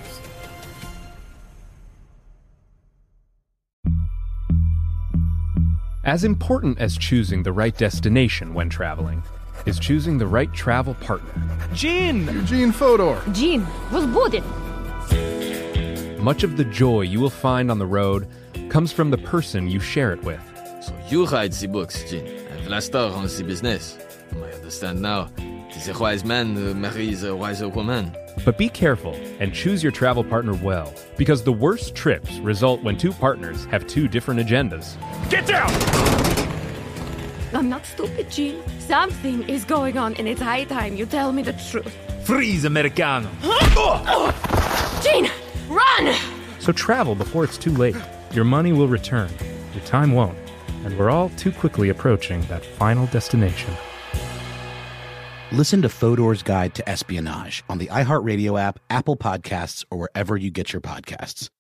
As important as choosing the right destination when traveling is choosing the right travel partner. Gene! Eugene Fodor. Gene, возбудит. Much of the joy you will find on the road comes from the person you share it with. So you write the books, Gene, and Vlastar runs the business. I understand now. The wise man uh, marries a wiser woman. But be careful and choose your travel partner well, because the worst trips result when two partners have two different agendas. Get down! I'm not stupid, Gene. Something is going on, and it's high time you tell me the truth. Freeze, Americano! Gene, run! So travel before it's too late. Your money will return, your time won't, and we're all too quickly approaching that final destination. Listen to Fodor's Guide to Espionage on the iHeartRadio app, Apple Podcasts, or wherever you get your podcasts.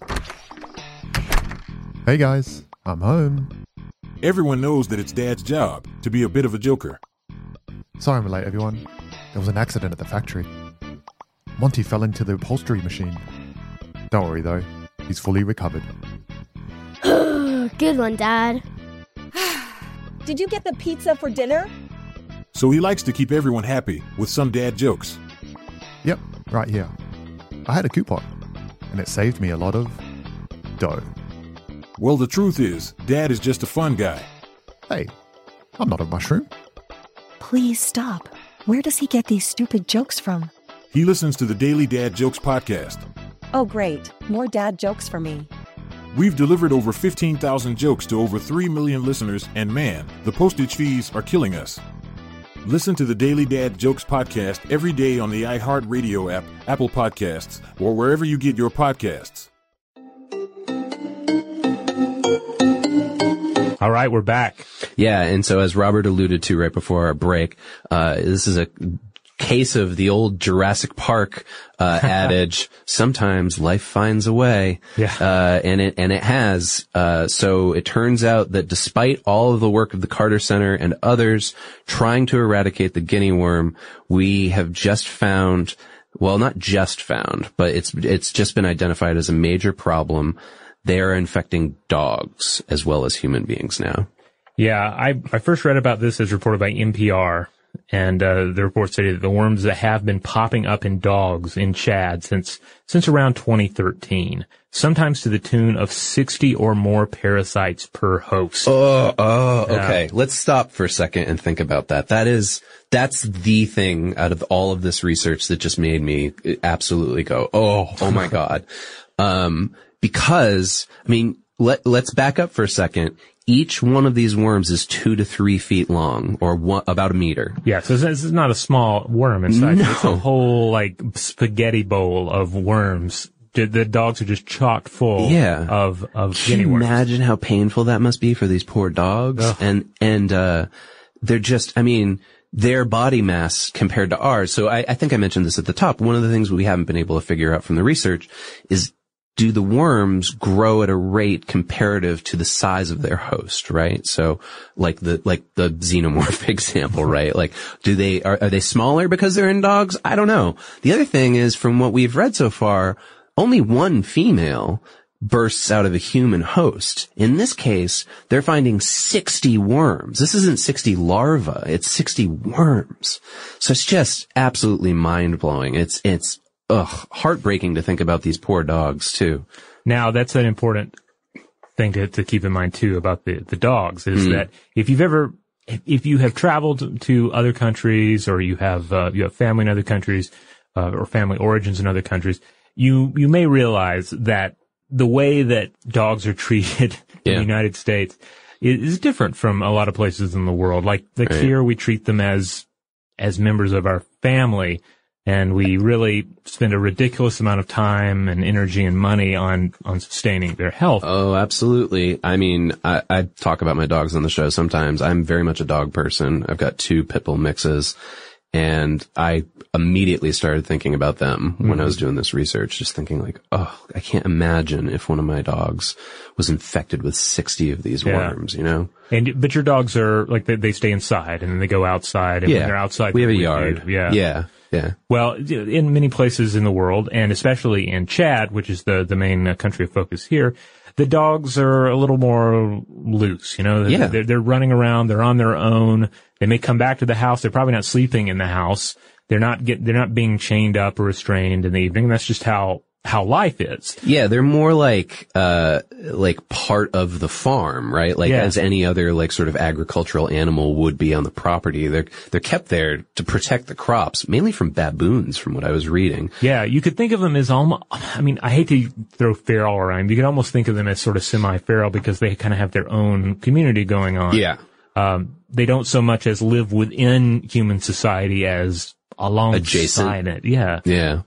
Hey guys, I'm home. Everyone knows that it's Dad's job to be a bit of a joker. Sorry I'm late, everyone. There was an accident at the factory. Monty fell into the upholstery machine. Don't worry though, he's fully recovered. Good one, Dad. Did you get the pizza for dinner? So he likes to keep everyone happy with some dad jokes. Yep, right here. I had a coupon, and it saved me a lot of dough. Well, the truth is, Dad is just a fun guy. Hey, I'm not a mushroom. Please stop. Where does he get these stupid jokes from? He listens to the Daily Dad Jokes podcast. Oh, great. More dad jokes for me. We've delivered over fifteen thousand jokes to over three million listeners, and man, the postage fees are killing us. Listen to the Daily Dad Jokes podcast every day on the iHeartRadio app, Apple Podcasts, or wherever you get your podcasts. All right, we're back. Yeah, and so as Robert alluded to right before our break, uh, this is a case of the old Jurassic Park uh adage, sometimes life finds a way. Yeah. Uh and it and it has. Uh so it turns out that despite all of the work of the Carter Center and others trying to eradicate the guinea worm, we have just found, well, not just found, but it's it's just been identified as a major problem. They are infecting dogs as well as human beings now. Yeah, I I first read about this as reported by N P R. And uh, the report stated that the worms that have been popping up in dogs in Chad since since around twenty thirteen, sometimes to the tune of sixty or more parasites per host. Oh, oh, okay. Uh, Let's stop for a second and think about that. That is, that's the thing out of all of this research that just made me absolutely go, oh, oh my God. Um, because, I mean, let, let's back up for a second. Each one of these worms is two to three feet long, or one, about a meter. Yeah, so this is not a small worm inside. No. It's a whole, like, spaghetti bowl of worms. The dogs are just chock full yeah. of, of Can guinea you worms. imagine how painful that must be for these poor dogs? Ugh. And, and, uh, they're just, I mean, their body mass compared to ours. So I, I think I mentioned this at the top. One of the things we haven't been able to figure out from the research is, do the worms grow at a rate comparative to the size of their host, right? So, like the, like the xenomorph example, right? Like, do they, are, are they smaller because they're in dogs? I don't know. The other thing is, from what we've read so far, only one female bursts out of a human host. In this case, they're finding sixty worms. This isn't sixty larvae, it's sixty worms. So it's just absolutely mind-blowing. It's, it's, Ugh, heartbreaking to think about these poor dogs too. Now, that's an important thing to, to keep in mind too about the, the dogs is Mm. that if you've ever, if you have traveled to other countries or you have, uh, you have family in other countries, uh, or family origins in other countries, you, you may realize that the way that dogs are treated Yeah. in the United States is, is different from a lot of places in the world. Like, like Right. here we treat them as, as members of our family. And we really spend a ridiculous amount of time and energy and money on, on sustaining their health. Oh, absolutely. I mean, I, I talk about my dogs on the show sometimes. I'm very much a dog person. I've got two pit bull mixes, and I immediately started thinking about them when Mm-hmm. I was doing this research, just thinking like, oh, I can't imagine if one of my dogs was infected with sixty of these Yeah. worms, you know? And, but your dogs are, like, they, they stay inside and then they go outside. And Yeah. when they're outside, We have a they're with yard. you. Yeah. Yeah. Yeah. Well, in many places in the world, and especially in Chad, which is the, the main uh, country of focus here, the dogs are a little more loose, you know? They're, Yeah. they're, they're running around, they're on their own. They may come back to the house. They're probably not sleeping in the house. They're not get, they're not being chained up or restrained in the evening. That's just how, how life is. Yeah, they're more like, uh, like part of the farm, right? Like Yeah. as any other like sort of agricultural animal would be on the property. They're, they're kept there to protect the crops, mainly from baboons, from what I was reading. Yeah, you could think of them as almost, I mean, I hate to throw feral around. You could almost think of them as sort of semi-feral because they kind of have their own community going on. Yeah. Um, they don't so much as live within human society as alongside Adjacent. it. Yeah. Yeah.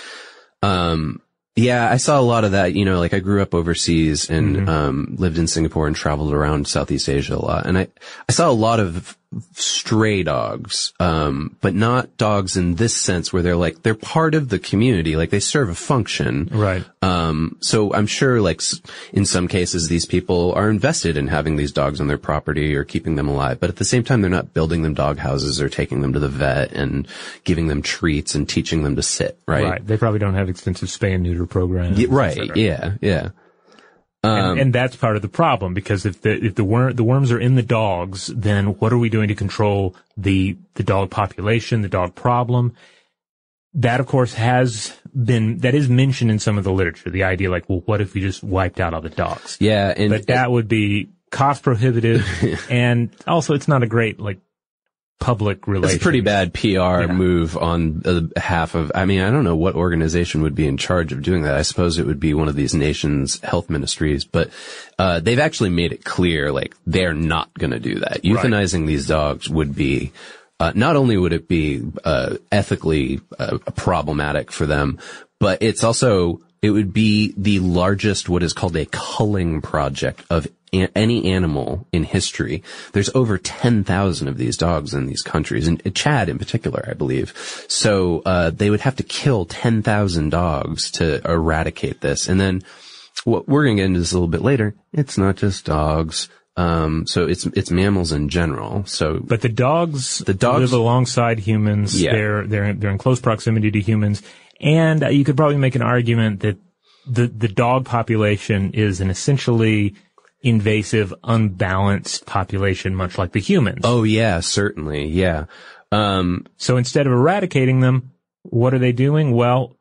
Um, yeah, I saw a lot of that, you know, like I grew up overseas and, Mm-hmm. um, lived in Singapore and traveled around Southeast Asia a lot. And I, I saw a lot of stray dogs, um, but not dogs in this sense where they're like, they're part of the community, like they serve a function. Right. Um, so I'm sure like in some cases these people are invested in having these dogs on their property or keeping them alive, but at the same time they're not building them dog houses or taking them to the vet and giving them treats and teaching them to sit, right? Right. They probably don't have extensive spay and neuter programs. Yeah, right. Yeah. Yeah. Um, and, and that's part of the problem, because if the if the worm the worms are in the dogs, then what are we doing to control the the dog population, the dog problem? That, of course, has been that is mentioned in some of the literature. The idea, like, well, what if we just wiped out all the dogs? Yeah, and but that it, would be cost prohibitive, and also it's not a great like public relations. It's a pretty bad P R yeah. move on uh, half of, I mean, I don't know what organization would be in charge of doing that. I suppose it would be one of these nations' health ministries, but, uh, they've actually made it clear, like, they're not gonna do that. Euthanizing right. these dogs would be, uh, not only would it be, uh, ethically, uh, problematic for them, but it's also, it would be the largest, what is called a culling project of a- any animal in history. There's over ten thousand of these dogs in these countries, and Chad in particular, I believe. So, uh, they would have to kill ten thousand dogs to eradicate this. And then, what we're gonna get into this a little bit later, it's not just dogs. Um, so it's, it's mammals in general. So, but the dogs, the dogs live alongside humans. Yeah. They're, they're, they're in close proximity to humans. And uh, you could probably make an argument that the, the dog population is an essentially invasive, unbalanced population, much like the humans. Oh yeah, certainly. Yeah. Um, so instead of eradicating them, what are they doing? Well,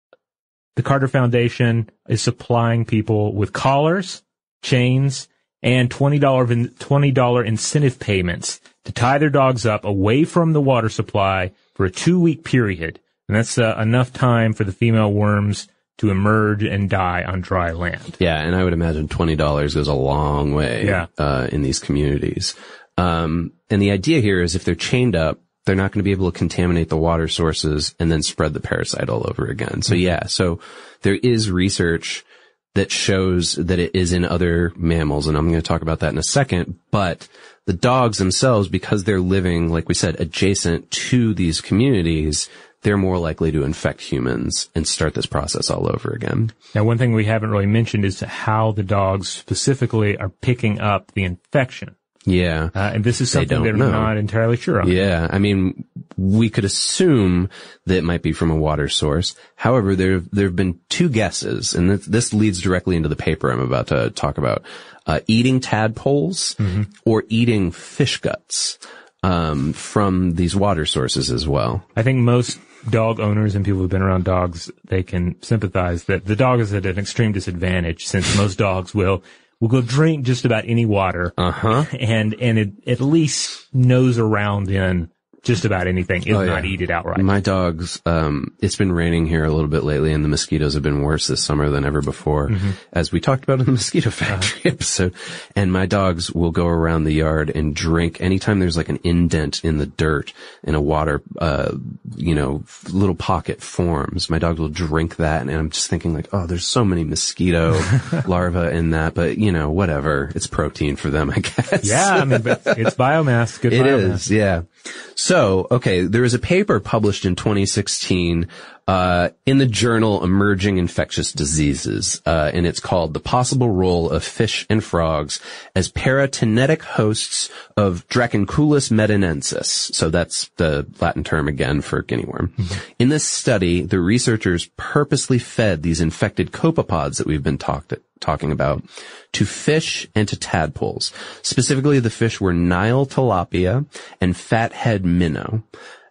the Carter Foundation is supplying people with collars, chains, and twenty dollars twenty dollars incentive payments to tie their dogs up away from the water supply for a two-week period. And that's uh, enough time for the female worms to emerge and die on dry land. Yeah, and I would imagine twenty dollars goes a long way yeah. uh, in these communities. Um, and the idea here is if they're chained up, they're not going to be able to contaminate the water sources and then spread the parasite all over again. So yeah, so there is research that shows that it is in other mammals, and I'm going to talk about that in a second, but the dogs themselves, because they're living, like we said, adjacent to these communities, they're more likely to infect humans and start this process all over again. Now, one thing we haven't really mentioned is how the dogs specifically are picking up the infection. Yeah. Uh, and this is something they're know. not entirely sure on. Yeah. I mean, we could assume that it might be from a water source. However, there, there have been two guesses, and this, this leads directly into the paper I'm about to talk about. Uh, eating tadpoles mm-hmm. or eating fish guts, um, from these water sources as well. I think most dog owners and people who've been around dogs, they can sympathize that the dog is at an extreme disadvantage, since most dogs will We'll go drink just about any water. Uh-huh. And, and it at least nose around in just about anything, if oh, yeah. not eat it outright. My dogs, um, it's been raining here a little bit lately, and the mosquitoes have been worse this summer than ever before, mm-hmm. as we talked about in the Mosquito Factory uh-huh. episode. And my dogs will go around the yard and drink anytime there's like an indent in the dirt and a water, uh, you know, little pocket forms. My dogs will drink that, and I'm just thinking like, oh, there's so many mosquito larvae in that, but you know, whatever. It's protein for them, I guess. Yeah, I mean, but it's biomass. Good it biomass. is, yeah. So, okay, there was a paper published in twenty sixteen uh in the journal Emerging Infectious Diseases, uh and it's called The Possible Role of Fish and Frogs as Paratenetic Hosts of Dracunculus medinensis. So that's the Latin term again for guinea worm. Mm-hmm. In this study, the researchers purposely fed these infected copepods that we've been talked talking about to fish and to tadpoles. Specifically, the fish were Nile tilapia and fathead minnow.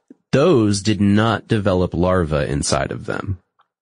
Those did not develop larvae inside of them.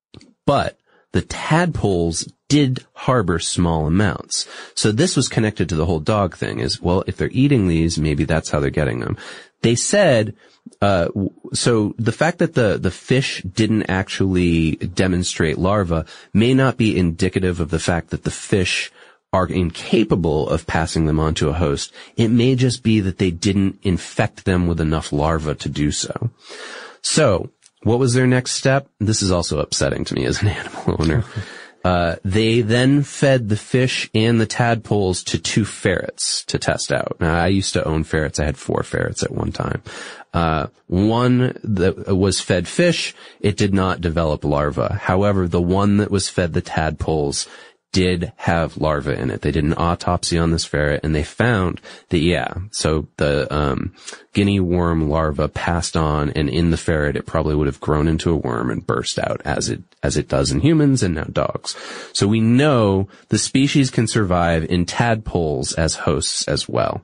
But the tadpoles did harbor small amounts. So this was connected to the whole dog thing, is, well, if they're eating these, maybe that's how they're getting them. They said, uh, so the fact that the, the fish didn't actually demonstrate larvae may not be indicative of the fact that the fish are incapable of passing them on to a host. It may just be that they didn't infect them with enough larvae to do so. So, what was their next step? This is also upsetting to me as an animal owner. Uh, they then fed the fish and the tadpoles to two ferrets to test out. Now, I used to own ferrets. I had four ferrets at one time. Uh, one that was fed fish, it did not develop larvae. However, the one that was fed the tadpoles did have larvae in it. They did an autopsy on this ferret, and they found that, yeah, so the um guinea worm larva passed on, and in the ferret it probably would have grown into a worm and burst out as it as it does in humans and now dogs. So we know the species can survive in tadpoles as hosts as well.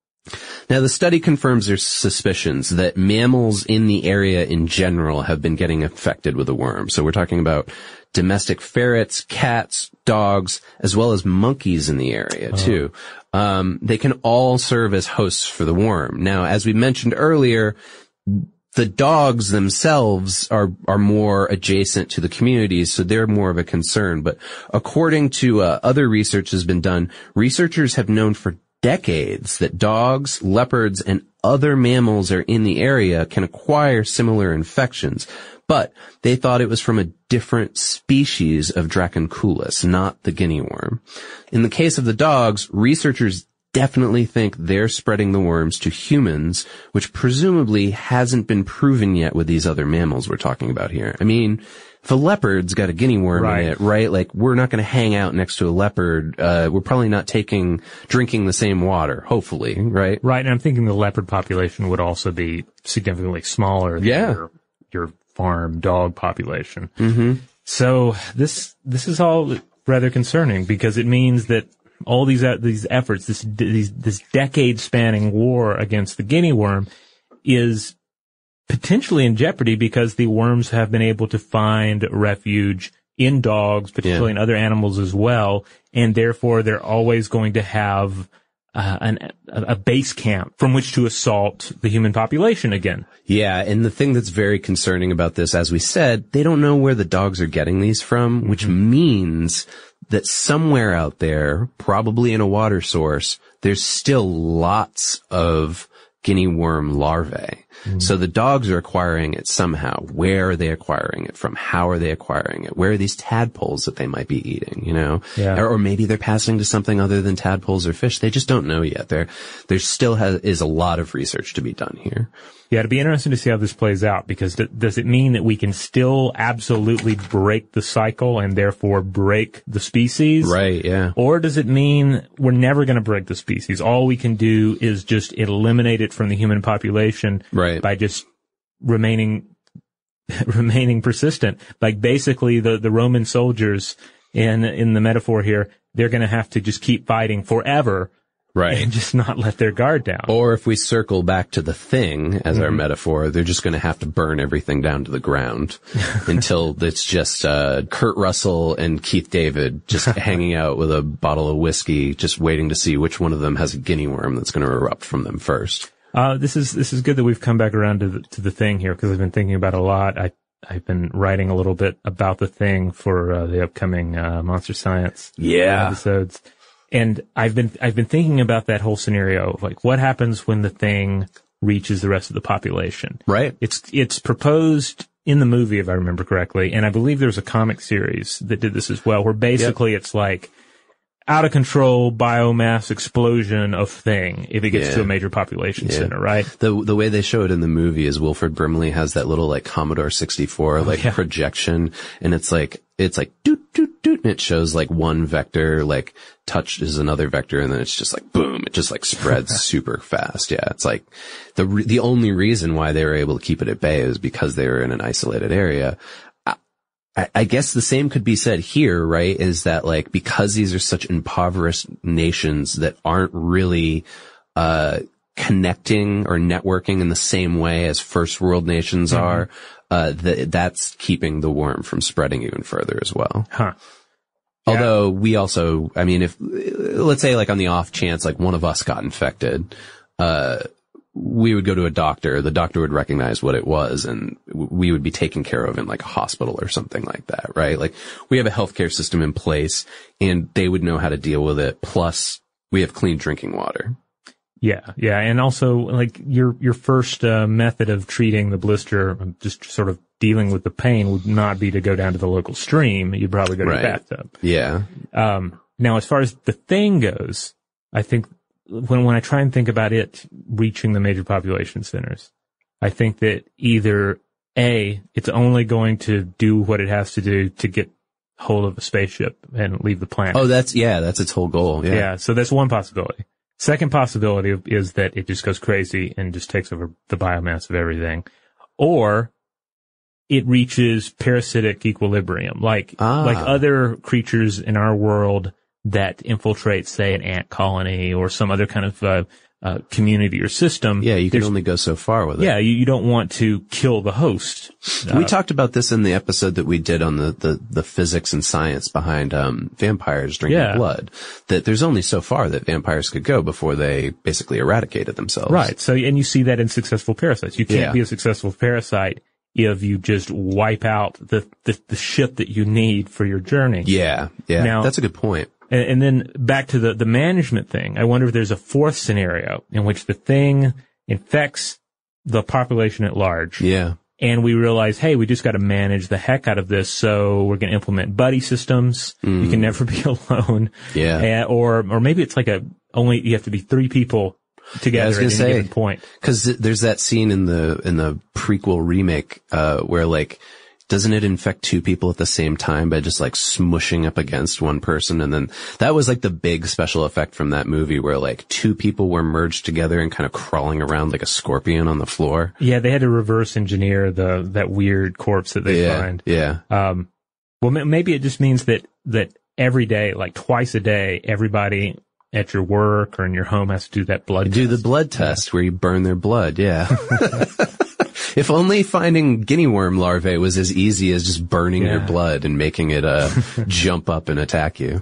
Now, the study confirms their suspicions that mammals in the area in general have been getting infected with the worm. So we're talking about domestic ferrets, cats, dogs, as well as monkeys in the area, oh. too. Um, they can all serve as hosts for the worm. Now, as we mentioned earlier, the dogs themselves are, are more adjacent to the communities, so they're more of a concern. But according to uh, other research has been done, researchers have known for decades that dogs, leopards, and other mammals are in the area can acquire similar infections. But they thought it was from a different species of Dracunculus, not the guinea worm. In the case of the dogs, researchers definitely think they're spreading the worms to humans, which presumably hasn't been proven yet with these other mammals we're talking about here. I mean, if a leopard's got a guinea worm right. in it, right? Like, we're not going to hang out next to a leopard. Uh, we're probably not taking, drinking the same water, hopefully, right? Right, and I'm thinking the leopard population would also be significantly smaller than yeah. your, your farm dog population. Mm-hmm. So this, this is all rather concerning because it means that all these, uh, these efforts, this, these, this decade spanning war against the guinea worm is potentially in jeopardy because the worms have been able to find refuge in dogs, particularly yeah. in other animals as well, and therefore they're always going to have uh, an, a base camp from which to assault the human population again. Yeah, and the thing that's very concerning about this, as we said, they don't know where the dogs are getting these from, mm-hmm. which means that somewhere out there, probably in a water source, there's still lots of guinea worm larvae. Mm. So the dogs are acquiring it somehow. Where are they acquiring it from? How are they acquiring it? Where are these tadpoles that they might be eating, you know? Yeah. Or, or maybe they're passing to something other than tadpoles or fish. They just don't know yet. There, there still has, is a lot of research to be done here. Yeah, it'd be interesting to see how this plays out because th- does it mean that we can still absolutely break the cycle and therefore break the species? Right, yeah. Or does it mean we're never going to break the species? All we can do is just eliminate it from the human population right. by just remaining remaining persistent. Like basically the, the Roman soldiers in in the metaphor here, they're going to have to just keep fighting forever. Right. And just not let their guard down. Or if we circle back to the Thing as mm-hmm. our metaphor, they're just going to have to burn everything down to the ground until it's just uh Kurt Russell and Keith David just hanging out with a bottle of whiskey, just waiting to see which one of them has a guinea worm that's going to erupt from them first. Uh this is this is good that we've come back around to the, to the Thing here because I've been thinking about it a lot. I I've been writing a little bit about the Thing for uh, the upcoming uh Monster Science yeah. episodes. And I've been, I've been thinking about that whole scenario of like, what happens when the Thing reaches the rest of the population? Right. It's, it's proposed in the movie, if I remember correctly, and I believe there's a comic series that did this as well, where basically yep. it's like out of control biomass explosion of Thing if it gets yeah. to a major population yeah. center, right? The, the way they show it in the movie is Wilford Brimley has that little like Commodore sixty-four, like oh, yeah. projection, and it's like, it's like doot, doot, doot, and it shows like one vector, like touches another vector, and then it's just like boom, it just like spreads super fast. Yeah, it's like the re- the only reason why they were able to keep it at bay is because they were in an isolated area. I, I guess the same could be said here, right? Is that like because these are such impoverished nations that aren't really uh connecting or networking in the same way as first world nations mm-hmm. are, uh that that's keeping the worm from spreading even further as well. Huh. Although yeah. we also, I mean, if, let's say like on the off chance, like one of us got infected, uh, we would go to a doctor, the doctor would recognize what it was, and we would be taken care of in like a hospital or something like that, right? Like we have a healthcare system in place and they would know how to deal with it. Plus we have clean drinking water. Yeah, yeah, and also like your your first uh, method of treating the blister, just sort of dealing with the pain, would not be to go down to the local stream. You'd probably go to Right. the bathtub. Yeah. Um, now, as far as the thing goes, I think when when I try and think about it reaching the major population centers, I think that either A, it's only going to do what it has to do to get hold of a spaceship and leave the planet. Oh, that's, yeah, that's its whole goal. Yeah. Yeah, so that's one possibility. Second possibility is that it just goes crazy and just takes over the biomass of everything. Or it reaches parasitic equilibrium, like, Ah. like other creatures in our world that infiltrate, say, an ant colony or some other kind of, uh, uh, community or system. Yeah, you can There's- only go so far with it. Yeah, you, you don't want to kill the host. We Uh, talked about this in the episode that we did on the, the, the physics and science behind um, vampires drinking Yeah. blood, that there's only so far that vampires could go before they basically eradicated themselves. Right. So, and you see that in successful parasites. You can't Yeah. be a successful parasite if you just wipe out the, the, the shit that you need for your journey. Yeah, yeah. Now- That's a good point. And, and then back to the, the management thing. I wonder if there's a fourth scenario in which the thing infects the population at large. Yeah. And we realize, hey, we just got to manage the heck out of this. So we're going to implement buddy systems. You can never be alone. Yeah. Uh, or, or maybe it's like a, only, you have to be three people together Yeah, I was at gonna any say, given point. Cause th- there's that scene in the, in the prequel remake, uh, where like, doesn't it infect two people at the same time by just like smushing up against one person? And then that was like the big special effect from that movie where like two people were merged together and kind of crawling around like a scorpion on the floor. Yeah, they had to reverse engineer the that weird corpse that they Yeah, find. yeah. Um, well, m- maybe it just means that that every day, like twice a day, everybody at your work or in your home has to do that blood Do test. the blood test where you burn their blood. Yeah. If only finding guinea worm larvae was as easy as just burning Yeah. your blood and making it, uh, jump up and attack you.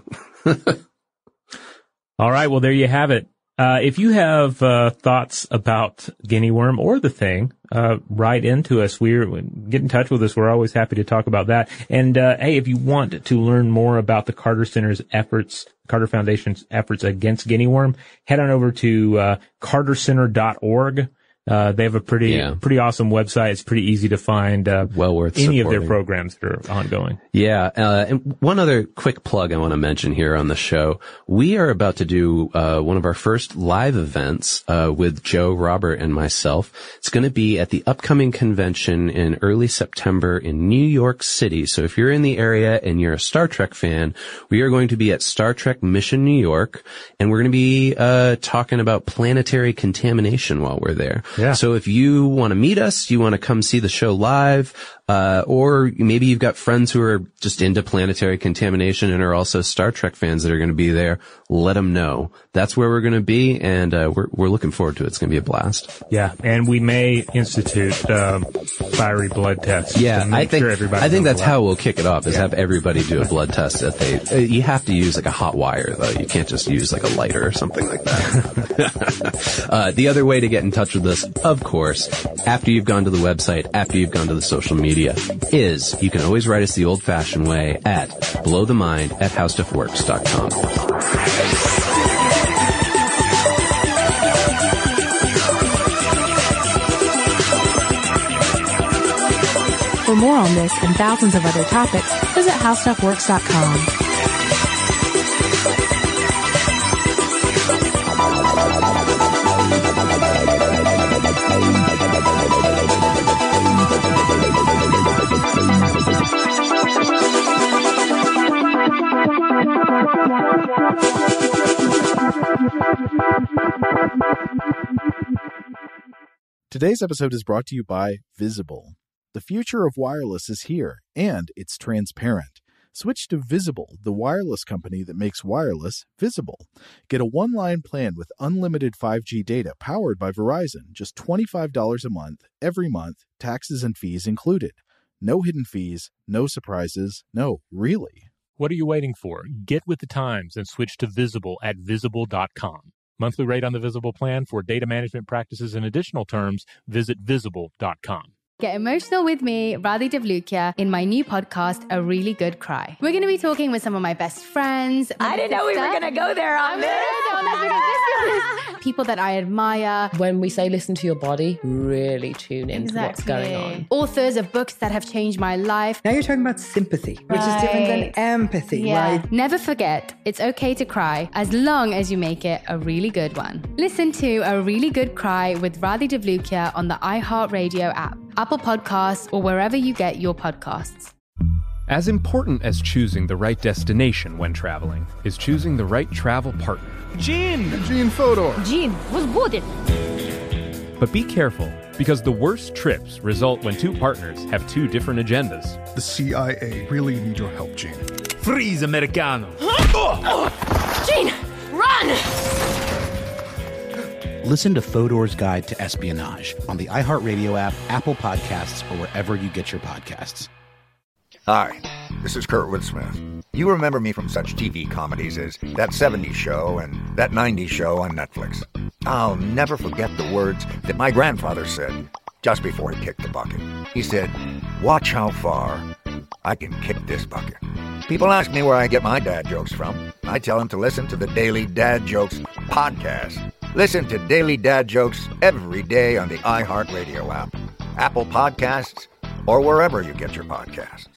All right, well, there you have it. Uh, if you have uh, thoughts about guinea worm or the thing, uh, write into us. We're get in touch with us. We're always happy to talk about that. And uh, hey, if you want to learn more about the Carter Center's efforts, Carter Foundation's efforts against guinea worm, head on over to uh, carter center dot org. Uh, they have a pretty, Yeah. pretty awesome website. It's pretty easy to find, uh, well worth any of supporting. their programs that are ongoing. Yeah, uh, and one other quick plug I want to mention here on the show. We are about to do, uh, one of our first live events, uh, with Joe, Robert, and myself. It's going to be at the upcoming convention in early September in New York City. So if you're in the area and you're a Star Trek fan, we are going to be at Star Trek Mission New York, and we're going to be, uh, talking about planetary contamination while we're there. Yeah. So if you want to meet us, you want to come see the show live, uh, or maybe you've got friends who are just into planetary contamination and are also Star Trek fans that are going to be there, let them know. That's where we're going to be, and uh, we're we're looking forward to it. It's going to be a blast. Yeah, and we may institute um, fiery blood tests. Yeah, to make I think sure everybody I think knows that's a lot. how we'll kick it off. Is Yeah. have everybody do a blood test. That they uh, you have to use like a hot wire though. You can't just use like a lighter or something like that. uh, the other way to get in touch with us, of course, after you've gone to the website, after you've gone to the social media, is you can always write us the old-fashioned way at blowthemind at howstuffworks dot com. For more on this and thousands of other topics, visit how stuff works dot com. Today's episode is brought to you by Visible. The future of wireless is here, and it's transparent. Switch to Visible, the wireless company that makes wireless visible. Get a one-line plan with unlimited five G data powered by Verizon, just twenty-five dollars a month, every month, taxes and fees included. No hidden fees, no surprises, no, really. What are you waiting for? Get with the times and switch to Visible at visible dot com. Monthly rate on the Visible plan for data management practices and additional terms, visit visible dot com. Get emotional with me, Radhi Devlukia, in my new podcast, A Really Good Cry. We're going to be talking with some of my best friends. I didn't know we were going to go there on this. People that I admire. When we say listen to your body, really tune into Exactly. what's going on. Authors of books that have changed my life. Now you're talking about sympathy, which Right. is different than empathy, Yeah. right? Never forget, it's okay to cry as long as you make it a really good one. Listen to A Really Good Cry with Radhi Devlukia on the iHeartRadio app, Apple Podcasts, or wherever you get your podcasts. As important as choosing the right destination when traveling is choosing the right travel partner. Gene! Eugene Fodor! Gene, was good. But be careful, because the worst trips result when two partners have two different agendas. The C I A really need your help, Gene. Freeze, Americano! Gene, run! Listen to Fodor's Guide to Espionage on the iHeartRadio app, Apple Podcasts, or wherever you get your podcasts. Hi, this is Kurtwood Smith. You remember me from such T V comedies as That seventies Show and That nineties Show on Netflix. I'll never forget the words that my grandfather said just before he kicked the bucket. He said, "Watch how far I can kick this bucket." People ask me where I get my dad jokes from. I tell them to listen to the Daily Dad Jokes podcast. Listen to Daily Dad Jokes every day on the iHeartRadio app, Apple Podcasts, or wherever you get your podcasts.